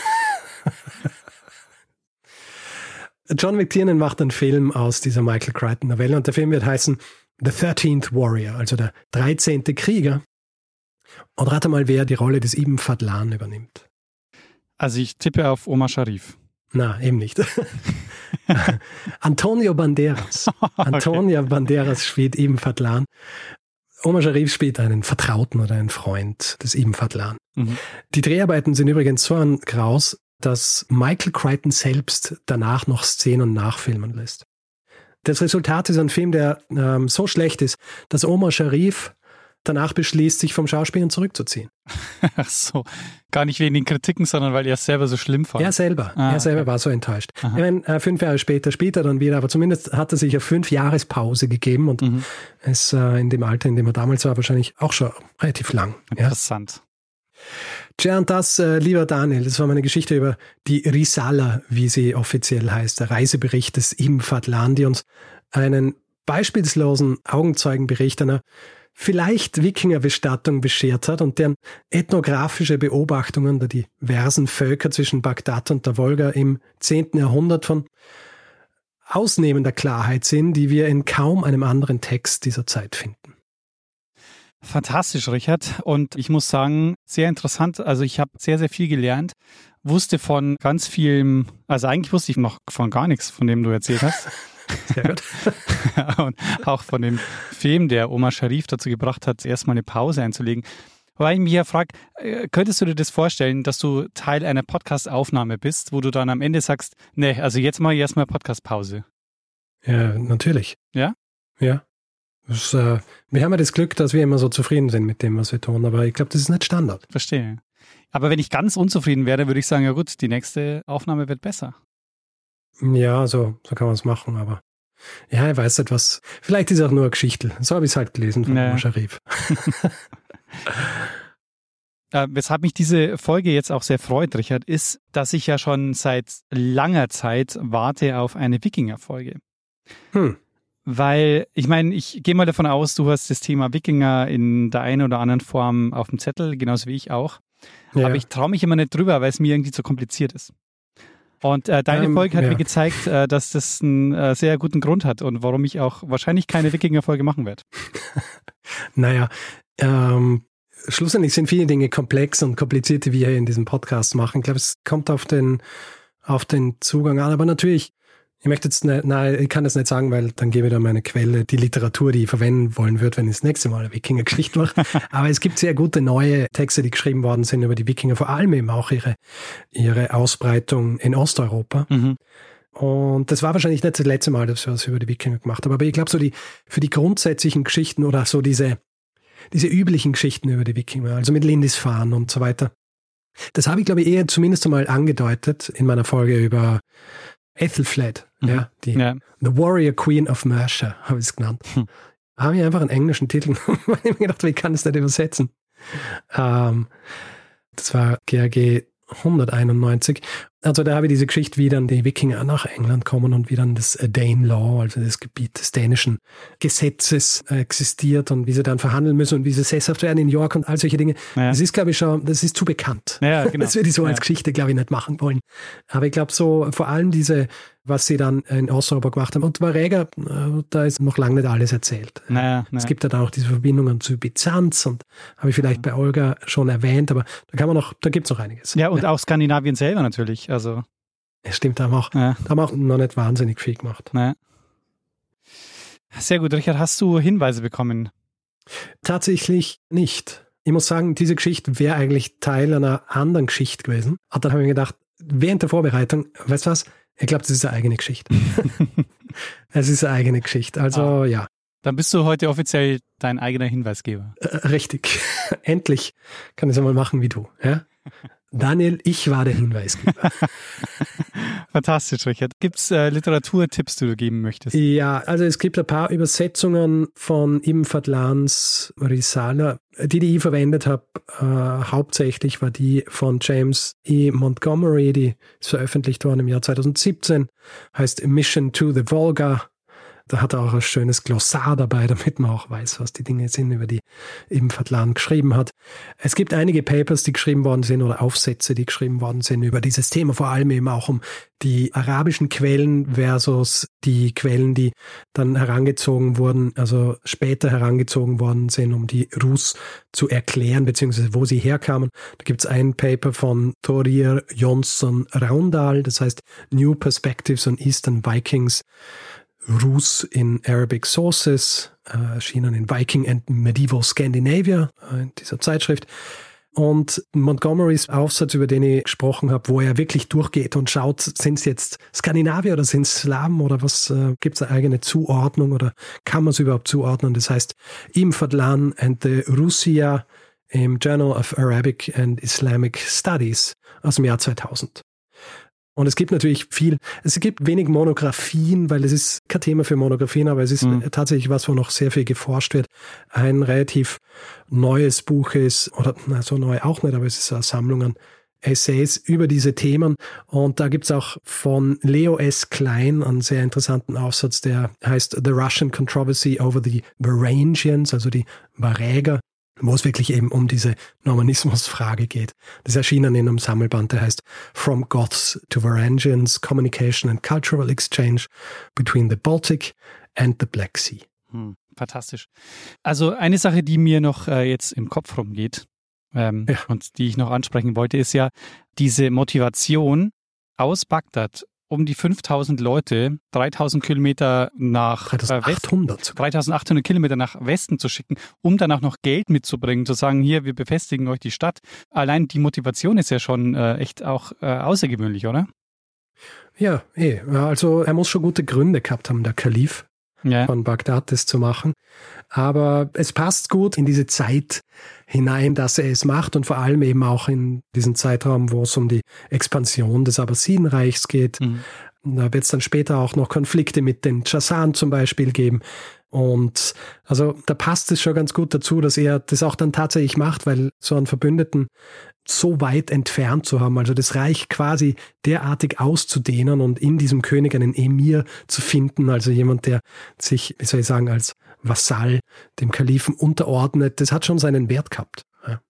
John McTiernan macht einen Film aus dieser Michael Crichton-Novelle und der Film wird heißen The thirteenth Warrior, also der dreizehnte Krieger. Und rate mal, wer die Rolle des Ibn Fadlan übernimmt. Also ich tippe auf Omar Sharif. Na, eben nicht. Antonio Banderas. Antonio okay. Banderas spielt Ibn Fadlan. Omar Sharif spielt einen Vertrauten oder einen Freund des Ibn Fadlan. Mhm. Die Dreharbeiten sind übrigens so ein Graus, dass Michael Crichton selbst danach noch Szenen nachfilmen lässt. Das Resultat ist ein Film, der ähm, so schlecht ist, dass Omar Sharif danach beschließt, sich vom Schauspielen zurückzuziehen. Ach so, gar nicht wegen den Kritiken, sondern weil er es selber so schlimm fand. Er selber, ah, er selber okay. war so enttäuscht. Aha. Ich meine, äh, fünf Jahre später spielt er dann wieder, aber zumindest hat er sich eine Fünf-Jahres-Pause gegeben und mhm. ist äh, in dem Alter, in dem er damals war, wahrscheinlich auch schon relativ lang. Interessant. Ja. Tja, und das, äh, lieber Daniel, das war meine Geschichte über die Risala, wie sie offiziell heißt, der Reisebericht des Ibn Fadlan, die uns einen beispielslosen Augenzeugenbericht einer vielleicht Wikingerbestattung beschert hat und deren ethnografische Beobachtungen der diversen Völker zwischen Bagdad und der Wolga im zehnten Jahrhundert von ausnehmender Klarheit sind, die wir in kaum einem anderen Text dieser Zeit finden. Fantastisch, Richard. Und ich muss sagen, sehr interessant. Also ich habe sehr, sehr viel gelernt, wusste von ganz vielem, also eigentlich wusste ich noch von gar nichts, von dem du erzählt hast. Sehr gut. Und auch von dem Film, der Omar Sharif dazu gebracht hat, erstmal eine Pause einzulegen. Weil ich mich ja frage, könntest du dir das vorstellen, dass du Teil einer Podcast-Aufnahme bist, wo du dann am Ende sagst, nee, also jetzt mache ich erstmal Podcast-Pause? Ja, natürlich. Ja? Ja. Das, äh, wir haben ja das Glück, dass wir immer so zufrieden sind mit dem, was wir tun, aber ich glaube, das ist nicht Standard. Verstehe. Aber wenn ich ganz unzufrieden wäre, würde ich sagen, ja gut, die nächste Aufnahme wird besser. Ja, so, so kann man es machen, aber ja, ich weiß nicht was. Vielleicht ist es auch nur eine Geschichte. So habe ich es halt gelesen von naja. Sharif. Äh, weshalb mich diese Folge jetzt auch sehr freut, Richard, ist, dass ich ja schon seit langer Zeit warte auf eine Wikinger-Folge. Hm. Weil, ich meine, ich gehe mal davon aus, du hast das Thema Wikinger in der einen oder anderen Form auf dem Zettel, genauso wie ich auch. Ja. Aber ich traue mich immer nicht drüber, weil es mir irgendwie zu kompliziert ist. Und äh, deine ähm, Folge hat ja. mir gezeigt, äh, dass das einen äh, sehr guten Grund hat und warum ich auch wahrscheinlich keine Wikinger-Folge machen werde. Naja, ähm, schlussendlich sind viele Dinge komplex und kompliziert, die wir hier in diesem Podcast machen. Ich glaube, es kommt auf den, auf den Zugang an. Aber natürlich, ich möchte jetzt nicht, nein, ich kann das nicht sagen, weil dann gebe ich da meine Quelle, die Literatur, die ich verwenden wollen würde, wenn ich das nächste Mal eine Wikinger-Geschichte mache. Aber es gibt sehr gute neue Texte, die geschrieben worden sind über die Wikinger, vor allem eben auch ihre, ihre Ausbreitung in Osteuropa. Mhm. Und das war wahrscheinlich nicht das letzte Mal, dass wir was über die Wikinger gemacht haben. Aber ich glaube, so die, für die grundsätzlichen Geschichten oder so diese, diese üblichen Geschichten über die Wikinger, also mit Lindisfarne und so weiter, das habe ich, glaube ich, eher zumindest einmal angedeutet in meiner Folge über Ethelflaed, mhm. ja, die ja. The Warrior Queen of Mercia, habe ich es genannt. Hm. Habe ich einfach einen englischen Titel, weil ich mir gedacht, wie kann ich das nicht übersetzen? Ähm, das war G A G hunderteinundneunzig. Also da habe ich diese Geschichte, wie dann die Wikinger nach England kommen und wie dann das Danelaw, also das Gebiet des dänischen Gesetzes existiert und wie sie dann verhandeln müssen und wie sie sesshaft werden in York und all solche Dinge. Ja. Das ist, glaube ich, schon, das ist zu bekannt. Ja, genau. Das würde ich so ja. als Geschichte, glaube ich, nicht machen wollen. Aber ich glaube so, vor allem diese, was sie dann in Osteuropa gemacht haben. Und Varega, da ist noch lange nicht alles erzählt. Naja, es naja. gibt ja dann auch diese Verbindungen zu Byzanz und habe ich vielleicht bei Olga schon erwähnt, aber da kann man noch, da gibt es noch einiges. Ja, und ja. auch Skandinavien selber natürlich. Also ja, stimmt, da haben wir auch, ja. da haben wir auch noch nicht wahnsinnig viel gemacht. Naja. Sehr gut, Richard, hast du Hinweise bekommen? Tatsächlich nicht. Ich muss sagen, diese Geschichte wäre eigentlich Teil einer anderen Geschichte gewesen. Und dann habe ich mir gedacht, während der Vorbereitung, weißt du was, ich glaube, das ist eine eigene Geschichte. Es ist eine eigene Geschichte, also ah. ja. Dann bist du heute offiziell dein eigener Hinweisgeber. Äh, richtig. Endlich kann ich es einmal machen wie du. Ja? Daniel, ich war der Hinweisgeber. Fantastisch, Richard. Gibt es äh, Literaturtipps, die du geben möchtest? Ja, also es gibt ein paar Übersetzungen von Ibn Fadlans Risala. Die, die ich verwendet habe, äh, hauptsächlich war die von James E. Montgomery, die ist veröffentlicht worden im Jahr zweitausendsiebzehn, heißt Mission to the Volga. Da hat er auch ein schönes Glossar dabei, damit man auch weiß, was die Dinge sind, über die Ibn Fadlan geschrieben hat. Es gibt einige Papers, die geschrieben worden sind oder Aufsätze, die geschrieben worden sind über dieses Thema, vor allem eben auch um die arabischen Quellen versus die Quellen, die dann herangezogen wurden, also später herangezogen worden sind, um die Rus zu erklären, beziehungsweise wo sie herkamen. Da gibt es ein Paper von Thorir Jonsson Raundal, das heißt New Perspectives on Eastern Vikings, Rus in Arabic Sources, äh, erschienen in Viking and Medieval Scandinavia, äh, in dieser Zeitschrift. Und Montgomerys Aufsatz, über den ich gesprochen habe, wo er wirklich durchgeht und schaut, sind es jetzt Skandinavier oder sind es Slawen oder was, äh, gibt es eine eigene Zuordnung oder kann man es überhaupt zuordnen? Das heißt, Ibn Fadlan and the Russia im Journal of Arabic and Islamic Studies aus dem Jahr zweitausend. Und es gibt natürlich viel, es gibt wenig Monographien, weil es ist kein Thema für Monographien, aber es ist mhm. tatsächlich was, wo noch sehr viel geforscht wird. Ein relativ neues Buch ist, oder na, so neu auch nicht, aber es ist eine Sammlung an Essays über diese Themen. Und da gibt's auch von Leo S. Klein einen sehr interessanten Aufsatz, der heißt The Russian Controversy over the Varangians, also die Varäger, wo es wirklich eben um diese Normanismusfrage geht. Das ist erschienen in einem Sammelband, der heißt From Goths to Varangians, Communication and Cultural Exchange between the Baltic and the Black Sea. Hm, fantastisch. Also eine Sache, die mir noch äh, jetzt im Kopf rumgeht ähm, ja. und die ich noch ansprechen wollte, ist ja diese Motivation aus Bagdad, um die fünftausend Leute dreitausend Kilometer nach dreitausendachthundert, Westen, dreitausendachthundert Kilometer nach Westen zu schicken, um dann auch noch Geld mitzubringen, zu sagen, hier, wir befestigen euch die Stadt. Allein die Motivation ist ja schon äh, echt auch äh, außergewöhnlich, oder? Ja, eh. Also er muss schon gute Gründe gehabt haben, der Kalif. ja. von Bagdad das zu machen. Aber es passt gut in diese Zeit hinein, dass er es macht und vor allem eben auch in diesen Zeitraum, wo es um die Expansion des Abbasidenreichs geht. Mhm. Da wird es dann später auch noch Konflikte mit den Chasan zum Beispiel geben. Und also da passt es schon ganz gut dazu, dass er das auch dann tatsächlich macht, weil so einen Verbündeten so weit entfernt zu haben, also das Reich quasi derartig auszudehnen und in diesem König einen Emir zu finden, also jemand, der sich, wie soll ich sagen, als Vasall dem Kalifen unterordnet, das hat schon seinen Wert gehabt. Ja.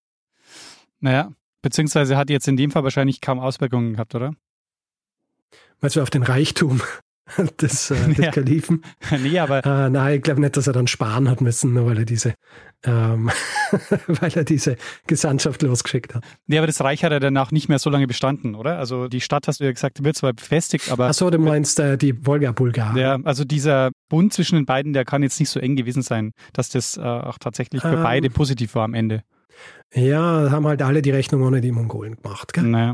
Naja, beziehungsweise hat jetzt in dem Fall wahrscheinlich kaum Auswirkungen gehabt, oder? Meinst du auf den Reichtum des, äh, des ja. Kalifen? Nee, aber... Äh, nein, ich glaube nicht, dass er dann sparen hat müssen, nur weil er diese ähm, weil er diese Gesandtschaft losgeschickt hat. Nee, aber das Reich hat ja danach nicht mehr so lange bestanden, oder? Also die Stadt, hast du ja gesagt, wird zwar befestigt, aber... Ach so, du meinst äh, die Wolga-Bulgar. Ja, also dieser Bund zwischen den beiden, der kann jetzt nicht so eng gewesen sein, dass das äh, auch tatsächlich für ähm, beide positiv war am Ende. Ja, haben halt alle die Rechnung ohne die Mongolen gemacht, gell? Naja.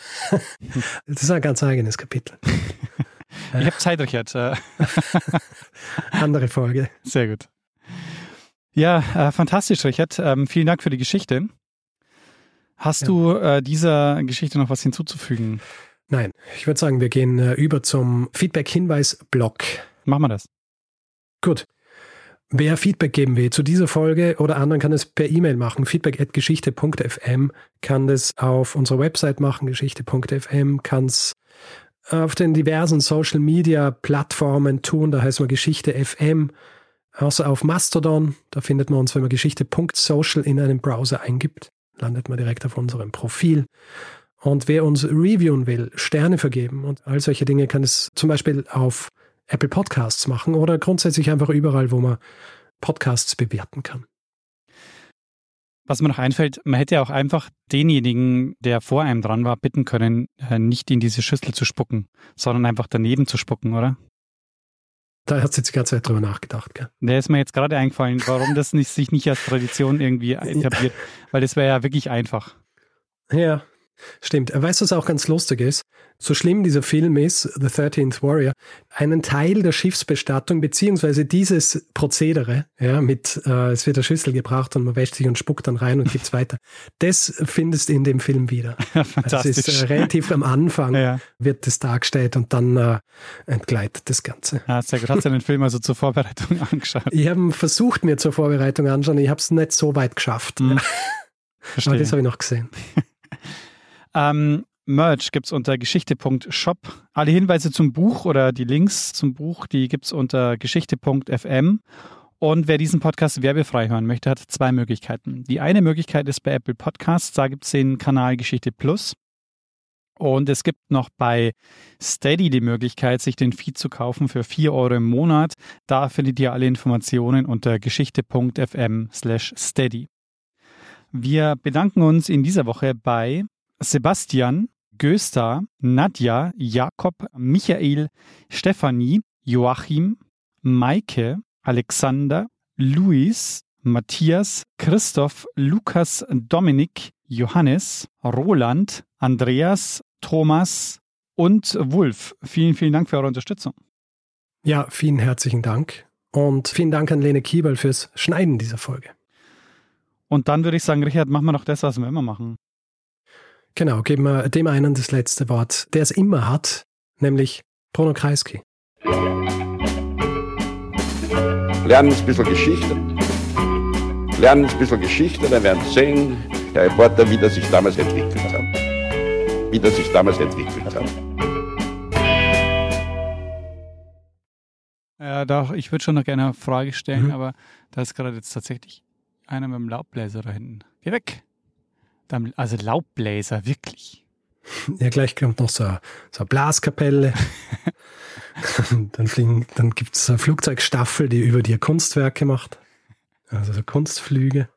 Das ist ein ganz eigenes Kapitel. Ich habe Zeit, Richard. Andere Folge. Sehr gut. Ja, äh, fantastisch, Richard. Ähm, vielen Dank für die Geschichte. Hast ja. du äh, dieser Geschichte noch was hinzuzufügen? Nein, ich würde sagen, wir gehen äh, über zum Feedback-Hinweis-Blog. Machen wir das. Gut. Wer Feedback geben will zu dieser Folge oder anderen, kann es per E-Mail machen. feedback at geschichte punkt f m, kann das auf unserer Website machen, geschichte punkt f m, kann es auf den diversen Social-Media-Plattformen tun, da heißt man Geschichte F M, außer auf Mastodon, da findet man uns, wenn man geschichte punkt social in einem Browser eingibt, landet man direkt auf unserem Profil. Und wer uns reviewen will, Sterne vergeben und all solche Dinge, kann es zum Beispiel auf Apple Podcasts machen oder grundsätzlich einfach überall, wo man Podcasts bewerten kann. Was mir noch einfällt, man hätte ja auch einfach denjenigen, der vor einem dran war, bitten können, nicht in diese Schüssel zu spucken, sondern einfach daneben zu spucken, oder? Da hat sie jetzt die ganze Zeit drüber nachgedacht, gell? Der ist mir jetzt gerade eingefallen, warum das nicht, sich nicht als Tradition irgendwie etabliert, weil das wäre ja wirklich einfach. Ja, stimmt. Weißt du, was auch ganz lustig ist? So schlimm dieser Film ist, The thirteenth Warrior, einen Teil der Schiffsbestattung beziehungsweise dieses Prozedere, ja, mit äh, es wird eine Schüssel gebracht und man wäscht sich und spuckt dann rein und gibt's weiter, das findest du in dem Film wieder. Fantastisch. Das ist äh, relativ am Anfang ja. wird das dargestellt und dann äh, entgleitet das Ganze. Ja, sehr gut. Hast du den Film also zur Vorbereitung angeschaut? Ich habe versucht, mir zur Vorbereitung anzuschauen, ich habe es nicht so weit geschafft. Mhm. Verstehe. Aber das habe ich noch gesehen. ähm, Merch gibt es unter geschichte punkt shop. Alle Hinweise zum Buch oder die Links zum Buch, die gibt es unter geschichte punkt f m. Und wer diesen Podcast werbefrei hören möchte, hat zwei Möglichkeiten. Die eine Möglichkeit ist bei Apple Podcasts, da gibt es den Kanal Geschichte Plus. Und es gibt noch bei Steady die Möglichkeit, sich den Feed zu kaufen für vier Euro im Monat. Da findet ihr alle Informationen unter geschichte punkt f m slash steady. Wir bedanken uns in dieser Woche bei Sebastian, Gösta, Nadja, Jakob, Michael, Stefanie, Joachim, Maike, Alexander, Luis, Matthias, Christoph, Lukas, Dominik, Johannes, Roland, Andreas, Thomas und Wulf. Vielen, vielen Dank für eure Unterstützung. Ja, vielen herzlichen Dank und vielen Dank an Lene Kieberl fürs Schneiden dieser Folge. Und dann würde ich sagen, Richard, machen wir doch das, was wir immer machen. Genau, geben wir dem einen das letzte Wort, der es immer hat, nämlich Bruno Kreisky. Lernen ein bisschen Geschichte. Lernen ein bisschen Geschichte, dann werden Sie sehen, Herr Reporter, wie das sich damals entwickelt hat. Wie das sich damals entwickelt hat. Ja, doch, ich würde schon noch gerne eine Frage stellen, mhm. aber da ist gerade jetzt tatsächlich einer mit dem Laubbläser da hinten. Geh weg! Also Laubbläser, wirklich. Ja, gleich kommt noch so eine, so eine Blaskapelle. dann fliegen, dann gibt es eine Flugzeugstaffel, die über dir Kunstwerke macht. Also so Kunstflüge.